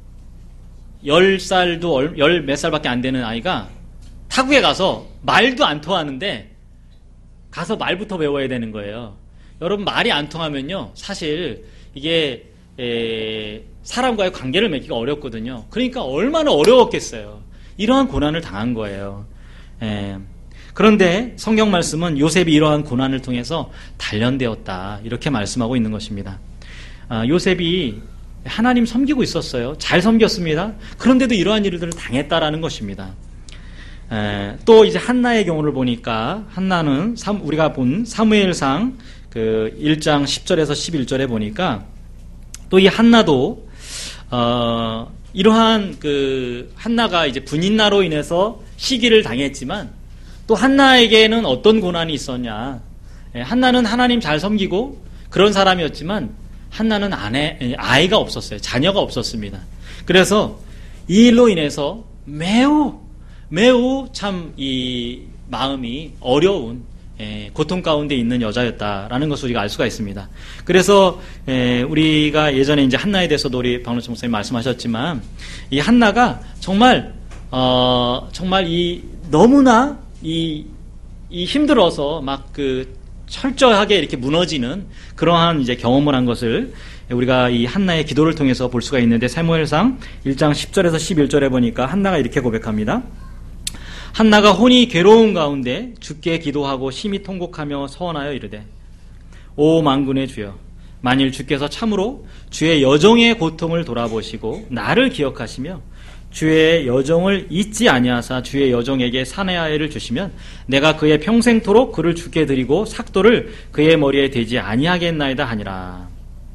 열 살도 열 몇 살밖에 안 되는 아이가 타국에 가서 말도 안 통하는데 가서 말부터 배워야 되는 거예요. 여러분, 말이 안 통하면요, 사실 이게 에, 사람과의 관계를 맺기가 어렵거든요. 그러니까 얼마나 어려웠겠어요. 이러한 고난을 당한 거예요. 에, 그런데 성경 말씀은 요셉이 이러한 고난을 통해서 단련되었다, 이렇게 말씀하고 있는 것입니다. 아, 요셉이 하나님 섬기고 있었어요. 잘 섬겼습니다. 그런데도 이러한 일들을 당했다라는 것입니다. 에, 또 이제 한나의 경우를 보니까, 한나는 삼, 우리가 본 사무엘상 그 일 장 십 절에서 십일 절에 보니까 또 이 한나도 어, 이러한 그 한나가 이제 분인나로 인해서 시기를 당했지만 또 한나에게는 어떤 고난이 있었냐? 에, 한나는 하나님 잘 섬기고 그런 사람이었지만 한나는 아내, 아이가 없었어요. 자녀가 없었습니다. 그래서 이 일로 인해서 매우 매우 참 이 마음이 어려운, 예, 고통 가운데 있는 여자였다라는 것을 우리가 알 수가 있습니다. 그래서 예, 우리가 예전에 이제 한나에 대해서도 우리 박노천 목사님 말씀하셨지만 이 한나가 정말 어, 정말 이 너무나 이, 이 힘들어서 막 그 철저하게 이렇게 무너지는 그러한 이제 경험을 한 것을 우리가 이 한나의 기도를 통해서 볼 수가 있는데, 사무엘상 일 장 십 절에서 십일 절에 보니까 한나가 이렇게 고백합니다. 한나가 혼이 괴로운 가운데 주께 기도하고 심히 통곡하며 서원하여 이르되, 오 만군의 주여, 만일 주께서 참으로 주의 여종의 고통을 돌아보시고 나를 기억하시며 주의 여종을 잊지 아니하사 주의 여종에게 사내 아이를 주시면 내가 그의 평생토록 그를 주께 드리고 삭도를 그의 머리에 대지 아니하겠나이다 하니라.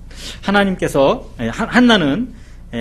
하나님께서, 한나는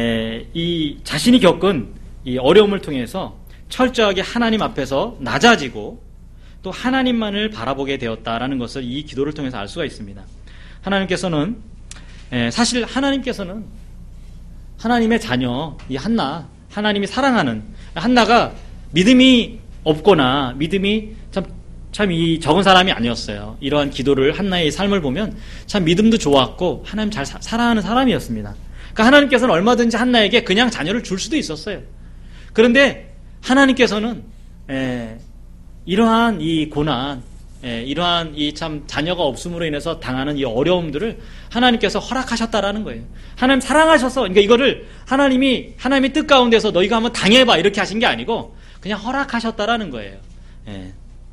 이 자신이 겪은 이 어려움을 통해서 철저하게 하나님 앞에서 낮아지고 또 하나님만을 바라보게 되었다라는 것을 이 기도를 통해서 알 수가 있습니다. 하나님께서는, 사실 하나님께서는 하나님의 자녀 이 한나, 하나님이 사랑하는 한나가 믿음이 없거나 믿음이 참, 참 이 적은 사람이 아니었어요. 이러한 기도를, 한나의 삶을 보면 참 믿음도 좋았고 하나님 잘 사, 사랑하는 사람이었습니다. 그러니까 하나님께서는 얼마든지 한나에게 그냥 자녀를 줄 수도 있었어요. 그런데 하나님께서는 에, 이러한 이 고난, 에, 이러한 이 참 자녀가 없음으로 인해서 당하는 이 어려움들을 하나님께서 허락하셨다라는 거예요. 하나님 사랑하셔서, 그러니까 이거를 하나님이, 하나님의 뜻 가운데서 너희가 한번 당해봐, 이렇게 하신 게 아니고 그냥 허락하셨다라는 거예요. 예.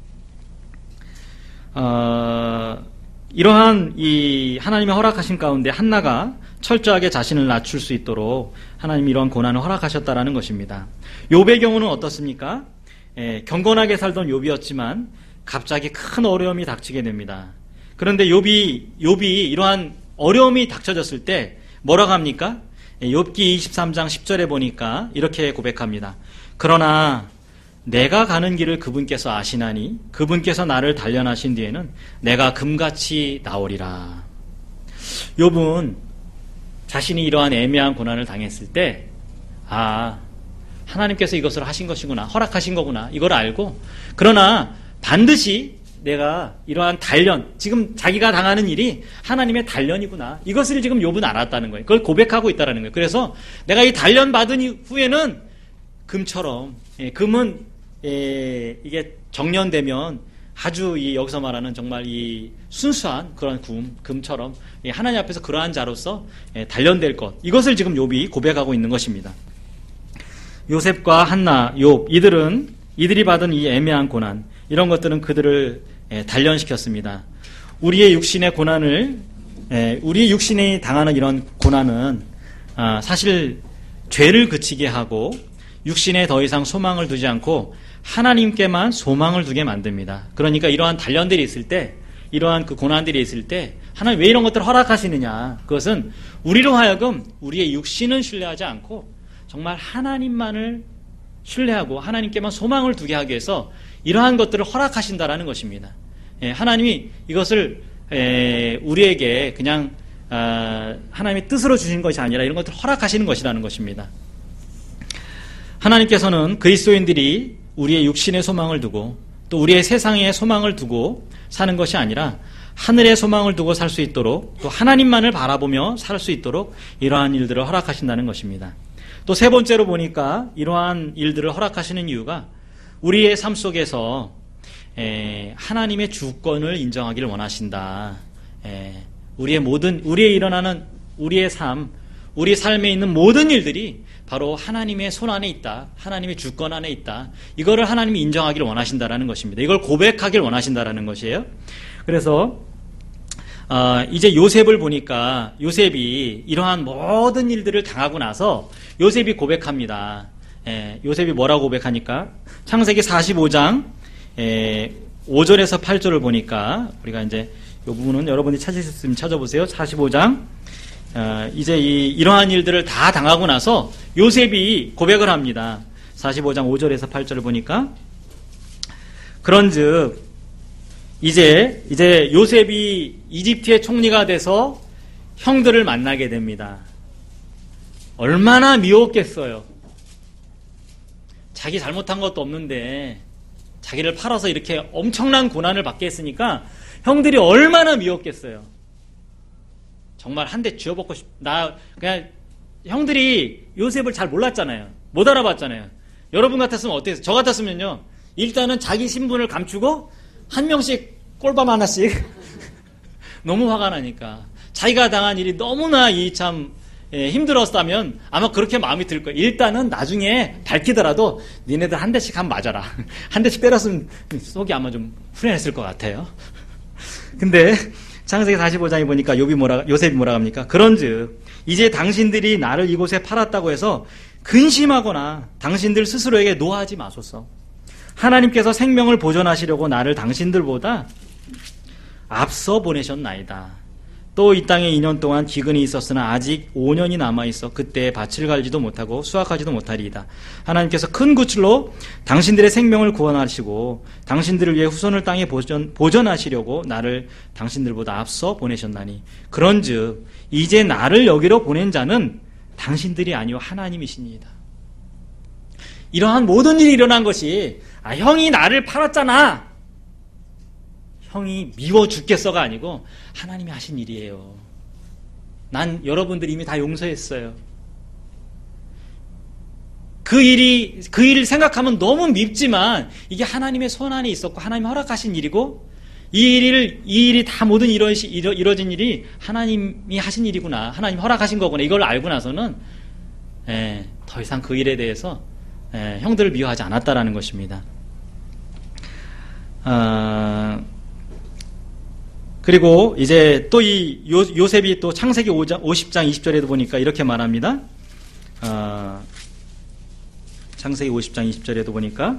어, 이러한 이 하나님의 허락하신 가운데 한나가 철저하게 자신을 낮출 수 있도록 하나님이 이러한 고난을 허락하셨다라는 것입니다. 욥의 경우는 어떻습니까? 예, 경건하게 살던 욥이었지만 갑자기 큰 어려움이 닥치게 됩니다. 그런데 욥이 욥이 이러한 어려움이 닥쳐졌을 때 뭐라고 합니까? 욥기 이십삼 장 십 절에 보니까 이렇게 고백합니다. 그러나 내가 가는 길을 그분께서 아시나니 그분께서 나를 단련하신 뒤에는 내가 금같이 나오리라. 욥은 자신이 이러한 애매한 고난을 당했을 때, 아, 하나님께서 이것을 하신 것이구나, 허락하신 거구나, 이걸 알고, 그러나 반드시 내가 이러한 단련, 지금 자기가 당하는 일이 하나님의 단련이구나, 이것을 지금 욥은 알았다는 거예요. 그걸 고백하고 있다는 거예요. 그래서 내가 이 단련 받은 후에는 금처럼, 예, 금은 예, 이게 정련되면 아주 이 여기서 말하는 정말 이 순수한 그런 금, 금처럼 예, 하나님 앞에서 그러한 자로서 예, 단련될 것, 이것을 지금 욥이 고백하고 있는 것입니다. 요셉과 한나, 욥, 이들은 이들이 받은 이 애매한 고난, 이런 것들은 그들을 단련시켰습니다. 우리의 육신의 고난을, 우리의 육신이 당하는 이런 고난은 사실 죄를 그치게 하고 육신에 더 이상 소망을 두지 않고 하나님께만 소망을 두게 만듭니다. 그러니까 이러한 단련들이 있을 때, 이러한 그 고난들이 있을 때 하나님 왜 이런 것들을 허락하시느냐? 그것은 우리로 하여금 우리의 육신은 신뢰하지 않고 정말 하나님만을 신뢰하고 하나님께만 소망을 두게 하기 위해서 이러한 것들을 허락하신다라는 것입니다. 예, 하나님이 이것을 에, 우리에게 그냥 아, 하나님의 뜻으로 주신 것이 아니라 이런 것들을 허락하시는 것이라는 것입니다. 하나님께서는 그리스도인들이 우리의 육신의 소망을 두고 또 우리의 세상의 소망을 두고 사는 것이 아니라 하늘의 소망을 두고 살 수 있도록 또 하나님만을 바라보며 살 수 있도록 이러한 일들을 허락하신다는 것입니다. 또 세 번째로 보니까 이러한 일들을 허락하시는 이유가 우리의 삶 속에서 에, 하나님의 주권을 인정하기를 원하신다. 에, 우리의 모든 우리의 일어나는 우리의 삶, 우리 삶에 있는 모든 일들이 바로 하나님의 손 안에 있다. 하나님의 주권 안에 있다. 이거를 하나님이 인정하기를 원하신다라는 것입니다. 이걸 고백하기를 원하신다라는 것이에요. 그래서 어, 이제 요셉을 보니까 요셉이 이러한 모든 일들을 당하고 나서 요셉이 고백합니다. 예, 요셉이 뭐라고 고백하니까 창세기 사십오 장 예, 오 절에서 팔 절을 보니까 우리가 이제 이 부분은 여러분이 찾으셨으면 찾아보세요. 사십오 장 어, 이제 이, 이러한 일들을 다 당하고 나서 요셉이 고백을 합니다. 사십오 장 오 절에서 팔 절을 보니까 그런즉 이제 이제 요셉이 이집트의 총리가 돼서 형들을 만나게 됩니다. 얼마나 미웠겠어요. 자기 잘못한 것도 없는데 자기를 팔아서 이렇게 엄청난 고난을 받게 했으니까 형들이 얼마나 미웠겠어요. 정말 한 대 쥐어먹고 싶, 나, 그냥, 형들이 요셉을 잘 몰랐잖아요. 못 알아봤잖아요. 여러분 같았으면 어땠어요? 저 같았으면요. 일단은 자기 신분을 감추고, 한 명씩 꼴밤 하나씩. 너무 화가 나니까. 자기가 당한 일이 너무나 이 참, 예, 힘들었다면 아마 그렇게 마음이 들 거예요. 일단은 나중에 밝히더라도 니네들 한 대씩 한번 맞아라. 한 대씩 때렸으면 속이 아마 좀 후련했을 것 같아요. 근데, 창세기 사십오 장에 보니까 요비 뭐라, 요셉이 뭐라 합니까? 그런즉 이제 당신들이 나를 이곳에 팔았다고 해서 근심하거나 당신들 스스로에게 노하지 마소서. 하나님께서 생명을 보존하시려고 나를 당신들보다 앞서 보내셨나이다. 또 이 땅에 이 년 동안 기근이 있었으나 아직 오 년이 남아있어 그때 밭을 갈지도 못하고 수확하지도 못하리이다. 하나님께서 큰 구출로 당신들의 생명을 구원하시고 당신들을 위해 후손을 땅에 보존, 보존하시려고 나를 당신들보다 앞서 보내셨나니 그런즉 이제 나를 여기로 보낸 자는 당신들이 아니오 하나님이시니이다. 이러한 모든 일이 일어난 것이 아, 형이 나를 팔았잖아. 형이 미워 죽겠어가 아니고 하나님이 하신 일이에요. 난 여러분들 이미 다 용서했어요. 그 일이 그 일을 생각하면 너무 밉지만 이게 하나님의 손 안에 있었고 하나님이 허락하신 일이고 이 일을 이 일이 다 모든 이러, 이러, 이뤄진 일이 하나님이 하신 일이구나. 하나님 허락하신 거구나. 이걸 알고 나서는 에, 더 이상 그 일에 대해서 에, 형들을 미워하지 않았다라는 것입니다. 아, 그리고 이제 또 이 요셉이 또 창세기 오십 장 이십 절에도 보니까 이렇게 말합니다. 아, 창세기 오십 장 이십 절에도 보니까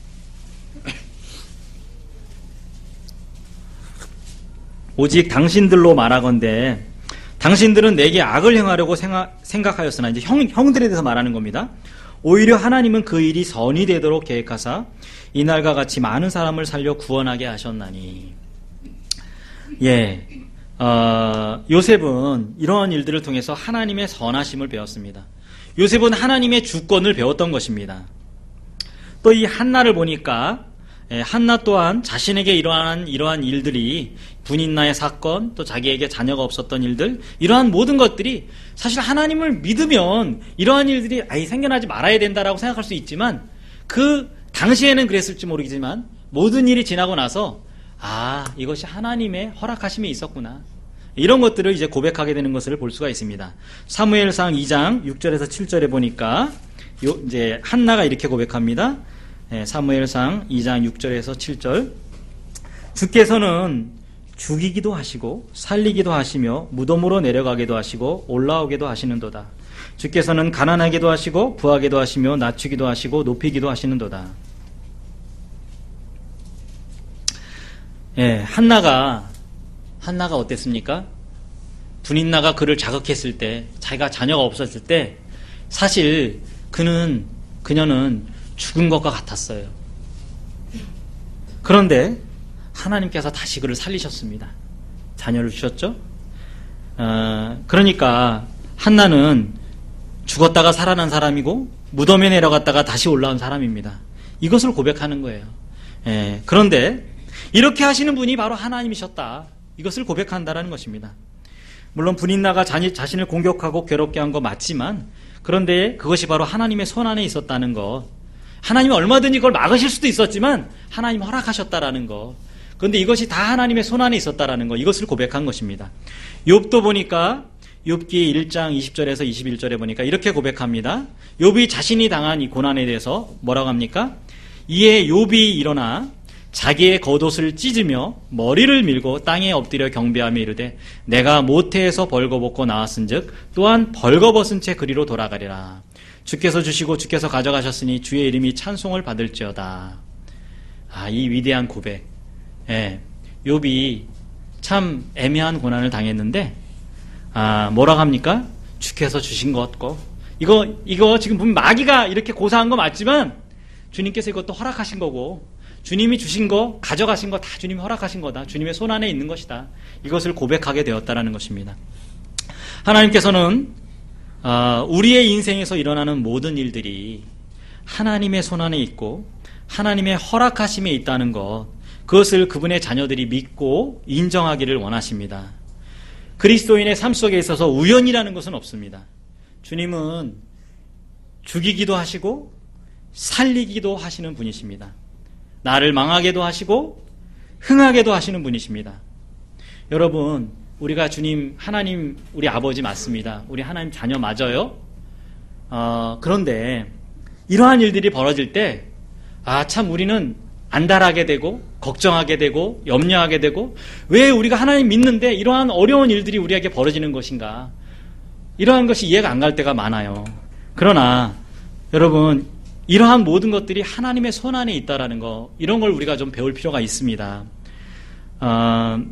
오직 당신들로 말하건대 당신들은 내게 악을 행하려고 생각, 생각하였으나 이제 형, 형들에 대해서 말하는 겁니다. 오히려 하나님은 그 일이 선이 되도록 계획하사 이날과 같이 많은 사람을 살려 구원하게 하셨나니. 예, 어, 요셉은 이러한 일들을 통해서 하나님의 선하심을 배웠습니다. 요셉은 하나님의 주권을 배웠던 것입니다. 또 이 한나를 보니까 예, 한나 또한 자신에게 이러한 이러한 일들이 분인나의 사건, 또 자기에게 자녀가 없었던 일들, 이러한 모든 것들이 사실 하나님을 믿으면 이러한 일들이 아예 생겨나지 말아야 된다라고 생각할 수 있지만 그 당시에는 그랬을지 모르겠지만 모든 일이 지나고 나서 아, 이것이 하나님의 허락하심이 있었구나. 이런 것들을 이제 고백하게 되는 것을 볼 수가 있습니다. 사무엘상 이 장 육 절에서 칠 절에 보니까 요 이제 한나가 이렇게 고백합니다. 네, 사무엘상 이 장 육 절에서 칠 절. 주께서는 죽이기도 하시고 살리기도 하시며 무덤으로 내려가기도 하시고 올라오기도 하시는도다. 주께서는 가난하게도 하시고 부하게도 하시며 낮추기도 하시고 높이기도 하시는도다. 예, 한나가 한나가 어땠습니까? 분인나가 그를 자극했을 때, 자기가 자녀가 없었을 때 사실 그는 그녀는 죽은 것과 같았어요. 그런데 하나님께서 다시 그를 살리셨습니다. 자녀를 주셨죠? 어, 그러니까 한나는 죽었다가 살아난 사람이고 무덤에 내려갔다가 다시 올라온 사람입니다. 이것을 고백하는 거예요. 예, 그런데 이렇게 하시는 분이 바로 하나님이셨다. 이것을 고백한다라는 것입니다. 물론 분인나가 자신을 공격하고 괴롭게 한 거 맞지만, 그런데 그것이 바로 하나님의 손안에 있었다는 것, 하나님이 얼마든지 그걸 막으실 수도 있었지만 하나님이 허락하셨다라는 것, 그런데 이것이 다 하나님의 손안에 있었다라는 것, 이것을 고백한 것입니다. 욥도 보니까 욥기 일 장 이십 절에서 이십일 절에 보니까 이렇게 고백합니다. 욥이 자신이 당한 이 고난에 대해서 뭐라고 합니까? 이에 욥이 일어나 자기의 겉옷을 찢으며 머리를 밀고 땅에 엎드려 경배하며 이르되 내가 모태에서 벌거벗고 나왔은즉 또한 벌거벗은 채 그리로 돌아가리라. 주께서 주시고 주께서 가져가셨으니 주의 이름이 찬송을 받을지어다. 아, 이 위대한 고백. 예, 욥이 참 애매한 고난을 당했는데, 아, 뭐라고 합니까? 주께서 주신 것고, 이거 이거 지금 보면 마귀가 이렇게 고사한 거 맞지만 주님께서 이것도 허락하신 거고, 주님이 주신 거, 가져가신 거 다 주님이 허락하신 거다. 주님의 손 안에 있는 것이다. 이것을 고백하게 되었다라는 것입니다. 하나님께서는 우리의 인생에서 일어나는 모든 일들이 하나님의 손 안에 있고 하나님의 허락하심에 있다는 것, 그것을 그분의 자녀들이 믿고 인정하기를 원하십니다. 그리스도인의 삶 속에 있어서 우연이라는 것은 없습니다. 주님은 죽이기도 하시고 살리기도 하시는 분이십니다. 나를 망하게도 하시고 흥하게도 하시는 분이십니다. 여러분, 우리가 주님, 하나님, 우리 아버지 맞습니다. 우리 하나님 자녀 맞아요. 어, 그런데 이러한 일들이 벌어질 때, 아, 참 우리는 안달하게 되고 걱정하게 되고 염려하게 되고, 왜 우리가 하나님 믿는데 이러한 어려운 일들이 우리에게 벌어지는 것인가, 이러한 것이 이해가 안 갈 때가 많아요. 그러나 여러분, 이러한 모든 것들이 하나님의 손 안에 있다라는 거, 이런 걸 우리가 좀 배울 필요가 있습니다. 어,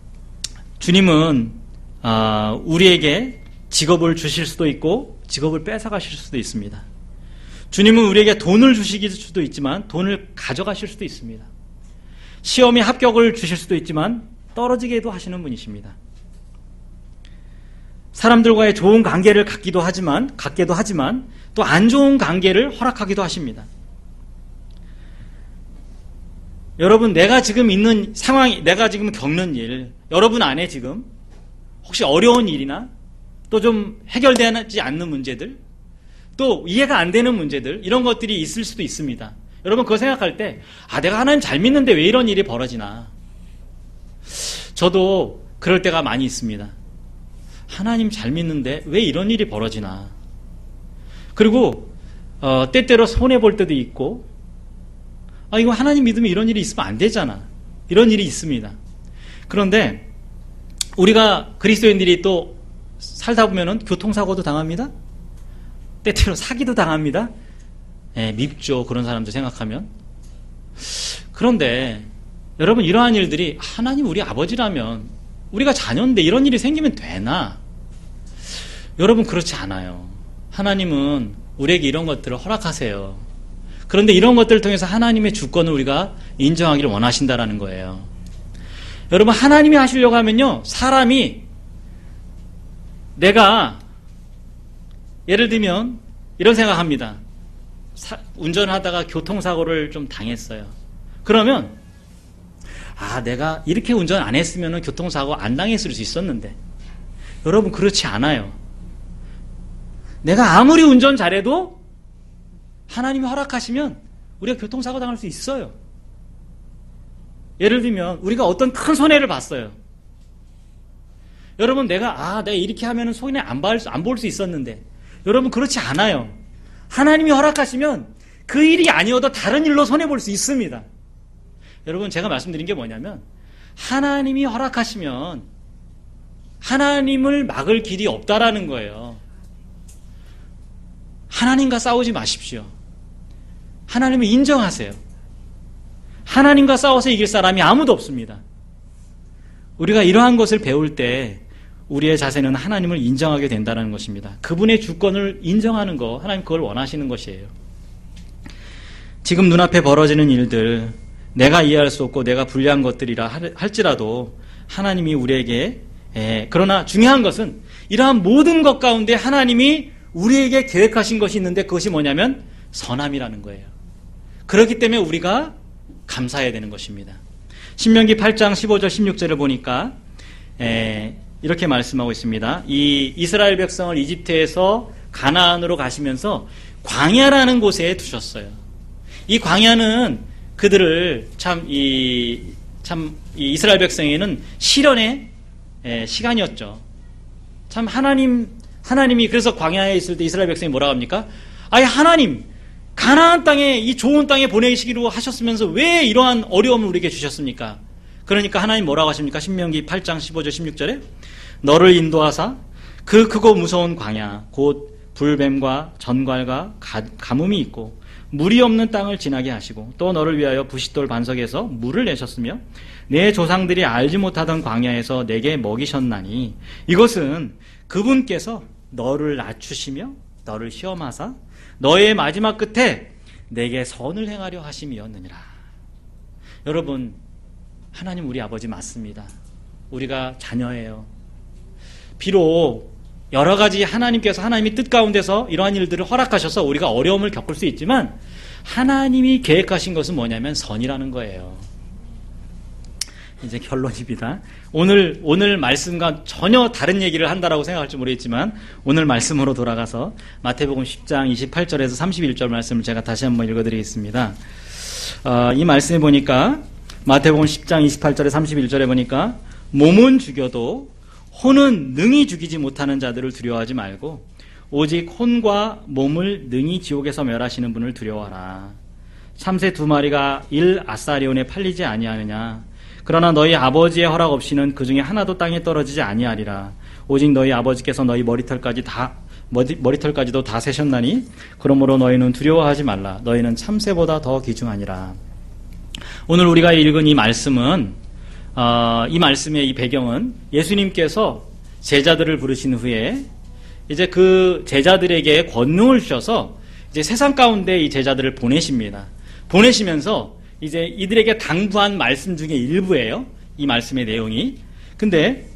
주님은 어, 우리에게 직업을 주실 수도 있고 직업을 뺏어가실 수도 있습니다. 주님은 우리에게 돈을 주실 수도 있지만 돈을 가져가실 수도 있습니다. 시험에 합격을 주실 수도 있지만 떨어지게도 하시는 분이십니다. 사람들과의 좋은 관계를 갖기도 하지만, 갖게도 하지만 또 안 좋은 관계를 허락하기도 하십니다. 여러분, 내가 지금 있는 상황이, 내가 지금 겪는 일, 여러분 안에 지금 혹시 어려운 일이나 또 좀 해결되지 않는 문제들, 또 이해가 안 되는 문제들, 이런 것들이 있을 수도 있습니다. 여러분, 그거 생각할 때, 아, 내가 하나님 잘 믿는데 왜 이런 일이 벌어지나. 저도 그럴 때가 많이 있습니다. 하나님 잘 믿는데 왜 이런 일이 벌어지나. 그리고 어, 때때로 손해볼 때도 있고, 아, 이거 하나님 믿으면 이런 일이 있으면 안 되잖아, 이런 일이 있습니다. 그런데 우리가 그리스도인들이 또 살다 보면은 교통사고도 당합니다. 때때로 사기도 당합니다. 예, 밉죠, 그런 사람들 생각하면. 그런데 여러분, 이러한 일들이 하나님 우리 아버지라면, 우리가 자녀인데 이런 일이 생기면 되나? 여러분, 그렇지 않아요. 하나님은 우리에게 이런 것들을 허락하세요. 그런데 이런 것들을 통해서 하나님의 주권을 우리가 인정하기를 원하신다라는 거예요. 여러분, 하나님이 하시려고 하면요, 사람이, 내가 예를 들면 이런 생각합니다. 사, 운전하다가 교통사고를 좀 당했어요. 그러면 아, 내가 이렇게 운전 안 했으면 교통사고 안 당했을 수 있었는데. 여러분, 그렇지 않아요. 내가 아무리 운전 잘해도 하나님이 허락하시면 우리가 교통사고 당할 수 있어요. 예를 들면 우리가 어떤 큰 손해를 봤어요. 여러분, 내가 아, 내가 이렇게 하면 손해 안 볼 수, 안 볼 수 있었는데. 여러분, 그렇지 않아요. 하나님이 허락하시면 그 일이 아니어도 다른 일로 손해 볼 수 있습니다. 여러분, 제가 말씀드린 게 뭐냐면, 하나님이 허락하시면 하나님을 막을 길이 없다라는 거예요. 하나님과 싸우지 마십시오. 하나님을 인정하세요. 하나님과 싸워서 이길 사람이 아무도 없습니다. 우리가 이러한 것을 배울 때 우리의 자세는 하나님을 인정하게 된다는 것입니다. 그분의 주권을 인정하는 거, 하나님 그걸 원하시는 것이에요. 지금 눈앞에 벌어지는 일들, 내가 이해할 수 없고 내가 불리한 것들이라 할지라도 하나님이 우리에게, 예, 그러나 중요한 것은 이러한 모든 것 가운데 하나님이 우리에게 계획하신 것이 있는데 그것이 뭐냐면 선함이라는 거예요. 그렇기 때문에 우리가 감사해야 되는 것입니다. 신명기 팔 장 십오 절 십육 절을 보니까 에, 이렇게 말씀하고 있습니다. 이 이스라엘 백성을 이집트에서 가나안으로 가시면서 광야라는 곳에 두셨어요. 이 광야는 그들을 참 이 참 이 이스라엘 백성에는 시련의 에, 시간이었죠. 참 하나님 하나님이 그래서 광야에 있을 때 이스라엘 백성이 뭐라고 합니까? 아예 하나님 가나안 땅에 이 좋은 땅에 보내시기로 하셨으면서 왜 이러한 어려움을 우리에게 주셨습니까? 그러니까 하나님 뭐라고 하십니까? 신명기 팔 장 십오 절 십육 절에 너를 인도하사 그 크고 무서운 광야 곧 불뱀과 전갈과 가, 가뭄이 있고 물이 없는 땅을 지나게 하시고 또 너를 위하여 부싯돌 반석에서 물을 내셨으며 내 조상들이 알지 못하던 광야에서 내게 먹이셨나니 이것은 그분께서 너를 낮추시며 너를 시험하사 너의 마지막 끝에 내게 선을 행하려 하심이었느니라. 여러분, 하나님 우리 아버지 맞습니다. 우리가 자녀예요. 비록 여러 가지 하나님께서 하나님이 뜻 가운데서 이러한 일들을 허락하셔서 우리가 어려움을 겪을 수 있지만 하나님이 계획하신 것은 뭐냐면 선이라는 거예요. 이제 결론입니다. 오늘 오늘 말씀과 전혀 다른 얘기를 한다라고 생각할지 모르겠지만 오늘 말씀으로 돌아가서 마태복음 십 장 이십팔 절에서 삼십일 절 말씀을 제가 다시 한번 읽어드리겠습니다. 어, 이 말씀에 보니까 마태복음 십 장 이십팔 절에 삼십일 절에 보니까 몸은 죽여도 혼은 능히 죽이지 못하는 자들을 두려워하지 말고 오직 혼과 몸을 능히 지옥에서 멸하시는 분을 두려워하라. 참새 두 마리가 일 아사리온에 팔리지 아니하느냐. 그러나 너희 아버지의 허락 없이는 그 중에 하나도 땅에 떨어지지 아니하리라. 오직 너희 아버지께서 너희 머리털까지 다 머리, 머리털까지도 다 세셨나니 그러므로 너희는 두려워하지 말라. 너희는 참새보다 더 귀중하니라. 오늘 우리가 읽은 이 말씀은 어, 이 말씀의 이 배경은 예수님께서 제자들을 부르신 후에 이제 그 제자들에게 권능을 주셔서 이제 세상 가운데 이 제자들을 보내십니다. 보내시면서 이제 이들에게 당부한 말씀 중에 일부예요. 이 말씀의 내용이. 근데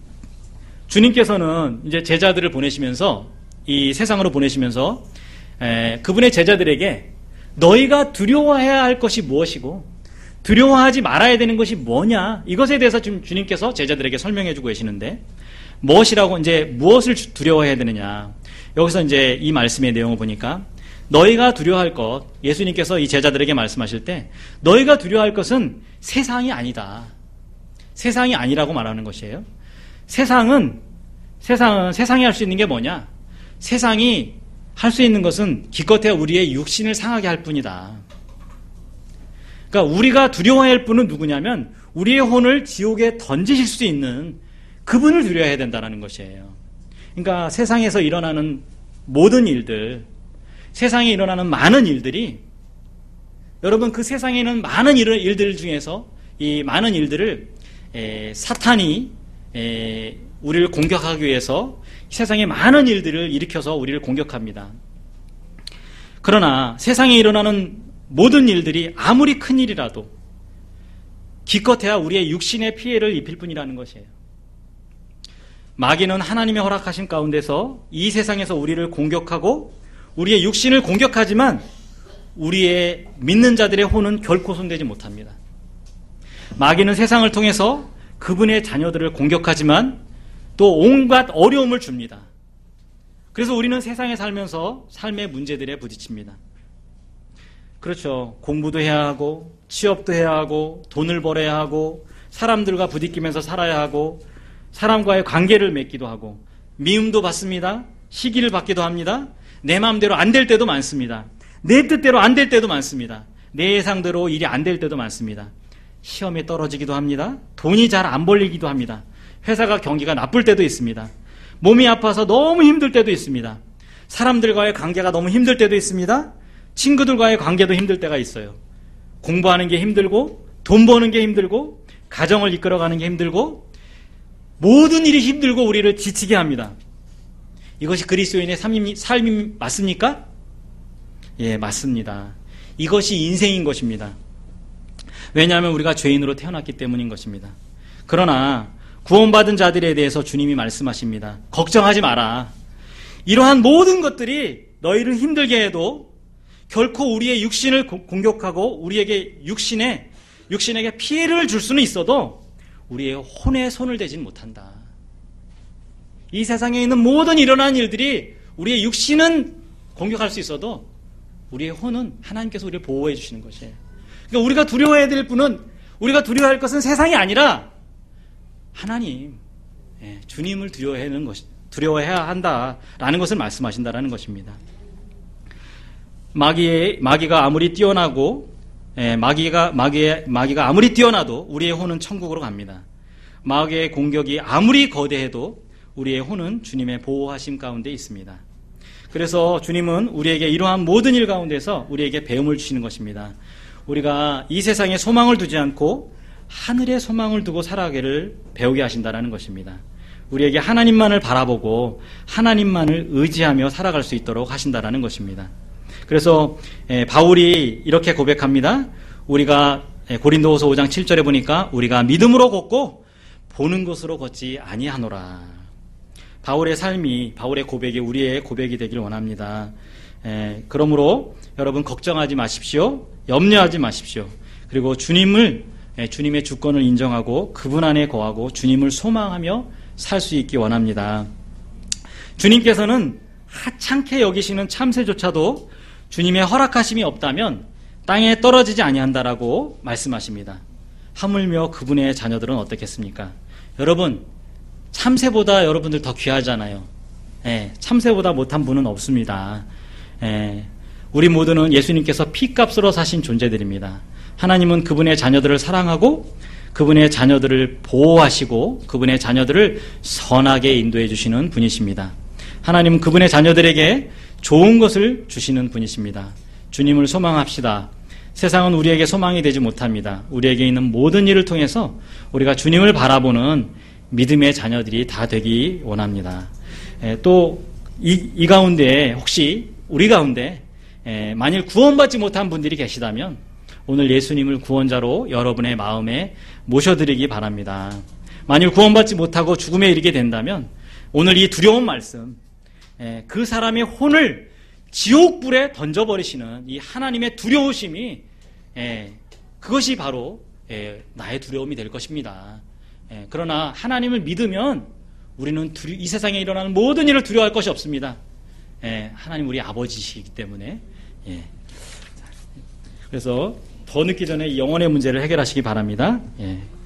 주님께서는 이제 제자들을 보내시면서 이 세상으로 보내시면서 에, 그분의 제자들에게 너희가 두려워해야 할 것이 무엇이고 두려워하지 말아야 되는 것이 뭐냐 이것에 대해서 지금 주님께서 제자들에게 설명해주고 계시는데 무엇이라고 이제 무엇을 두려워해야 되느냐 여기서 이제 이 말씀의 내용을 보니까 너희가 두려워할 것 예수님께서 이 제자들에게 말씀하실 때 너희가 두려워할 것은 세상이 아니다. 세상이 아니라고 말하는 것이에요. 세상은 세상은 세상이 할 수 있는 게 뭐냐? 세상이 할 수 있는 것은 기껏해야 우리의 육신을 상하게 할 뿐이다. 그러니까 우리가 두려워해야 할 분은 누구냐면 우리의 혼을 지옥에 던지실 수 있는 그분을 두려워해야 된다는 것이에요. 그러니까 세상에서 일어나는 모든 일들, 세상에 일어나는 많은 일들이 여러분 그 세상에 있는 많은 일들 중에서 이 많은 일들을 에, 사탄이 에, 우리를 공격하기 위해서 세상에 많은 일들을 일으켜서 우리를 공격합니다. 그러나 세상에 일어나는 모든 일들이 아무리 큰 일이라도 기껏해야 우리의 육신의 피해를 입힐 뿐이라는 것이에요. 마귀는 하나님의 허락하신 가운데서 이 세상에서 우리를 공격하고 우리의 육신을 공격하지만 우리의 믿는 자들의 혼은 결코 손대지 못합니다. 마귀는 세상을 통해서 그분의 자녀들을 공격하지만 또 온갖 어려움을 줍니다. 그래서 우리는 세상에 살면서 삶의 문제들에 부딪힙니다. 그렇죠. 공부도 해야 하고 취업도 해야 하고 돈을 벌어야 하고 사람들과 부딪히면서 살아야 하고 사람과의 관계를 맺기도 하고 미움도 받습니다. 시기를 받기도 합니다. 내 마음대로 안 될 때도 많습니다. 내 뜻대로 안 될 때도 많습니다. 내 예상대로 일이 안 될 때도 많습니다. 시험에 떨어지기도 합니다. 돈이 잘 안 벌리기도 합니다. 회사가 경기가 나쁠 때도 있습니다. 몸이 아파서 너무 힘들 때도 있습니다. 사람들과의 관계가 너무 힘들 때도 있습니다. 친구들과의 관계도 힘들 때가 있어요. 공부하는 게 힘들고 돈 버는 게 힘들고 가정을 이끌어가는 게 힘들고 모든 일이 힘들고 우리를 지치게 합니다. 이것이 그리스도인의 삶이, 삶이 맞습니까? 예, 맞습니다. 이것이 인생인 것입니다. 왜냐하면 우리가 죄인으로 태어났기 때문인 것입니다. 그러나 구원받은 자들에 대해서 주님이 말씀하십니다. 걱정하지 마라. 이러한 모든 것들이 너희를 힘들게 해도 결코 우리의 육신을 공격하고 우리에게 육신에, 육신에게 피해를 줄 수는 있어도 우리의 혼에 손을 대지는 못한다. 이 세상에 있는 모든 일어난 일들이 우리의 육신은 공격할 수 있어도 우리의 혼은 하나님께서 우리를 보호해 주시는 것이에요. 그러니까 우리가 두려워해야 될 분은, 우리가 두려워할 것은 세상이 아니라 하나님, 예, 주님을 두려워하는 것, 두려워해야 한다라는 것을 말씀하신다라는 것입니다. 마귀의, 마귀가 아무리 뛰어나고, 예, 마귀가, 마귀의, 마귀가 아무리 뛰어나도 우리의 혼은 천국으로 갑니다. 마귀의 공격이 아무리 거대해도 우리의 혼은 주님의 보호하심 가운데 있습니다. 그래서 주님은 우리에게 이러한 모든 일 가운데서 우리에게 배움을 주시는 것입니다. 우리가 이 세상에 소망을 두지 않고 하늘에 소망을 두고 살아가기를 배우게 하신다는 것입니다. 우리에게 하나님만을 바라보고 하나님만을 의지하며 살아갈 수 있도록 하신다는 것입니다. 그래서 바울이 이렇게 고백합니다. 우리가 고린도후서 오 장 칠 절에 보니까 우리가 믿음으로 걷고 보는 것으로 걷지 아니하노라. 바울의 삶이, 바울의 고백이 우리의 고백이 되기를 원합니다. 에, 그러므로 여러분 걱정하지 마십시오. 염려하지 마십시오. 그리고 주님을, 에, 주님의 주권을 인정하고 그분 안에 거하고 주님을 소망하며 살 수 있기 원합니다. 주님께서는 하찮게 여기시는 참새조차도 주님의 허락하심이 없다면 땅에 떨어지지 아니한다라고 말씀하십니다. 하물며 그분의 자녀들은 어떻겠습니까? 여러분, 참새보다 여러분들 더 귀하잖아요. 예, 참새보다 못한 분은 없습니다. 예, 우리 모두는 예수님께서 피값으로 사신 존재들입니다. 하나님은 그분의 자녀들을 사랑하고 그분의 자녀들을 보호하시고 그분의 자녀들을 선하게 인도해 주시는 분이십니다. 하나님은 그분의 자녀들에게 좋은 것을 주시는 분이십니다. 주님을 소망합시다. 세상은 우리에게 소망이 되지 못합니다. 우리에게 있는 모든 일을 통해서 우리가 주님을 바라보는 믿음의 자녀들이 다 되기 원합니다. 또 이 이 가운데 혹시 우리 가운데 만일 구원받지 못한 분들이 계시다면 오늘 예수님을 구원자로 여러분의 마음에 모셔드리기 바랍니다. 만일 구원받지 못하고 죽음에 이르게 된다면 오늘 이 두려운 말씀, 그 사람의 혼을 지옥불에 던져버리시는 이 하나님의 두려우심이 그것이 바로 나의 두려움이 될 것입니다. 그러나 하나님을 믿으면 우리는 두려, 이 세상에 일어나는 모든 일을 두려워할 것이 없습니다. 하나님 우리 아버지시기 때문에. 그래서 더 늦기 전에 영혼의 문제를 해결하시기 바랍니다.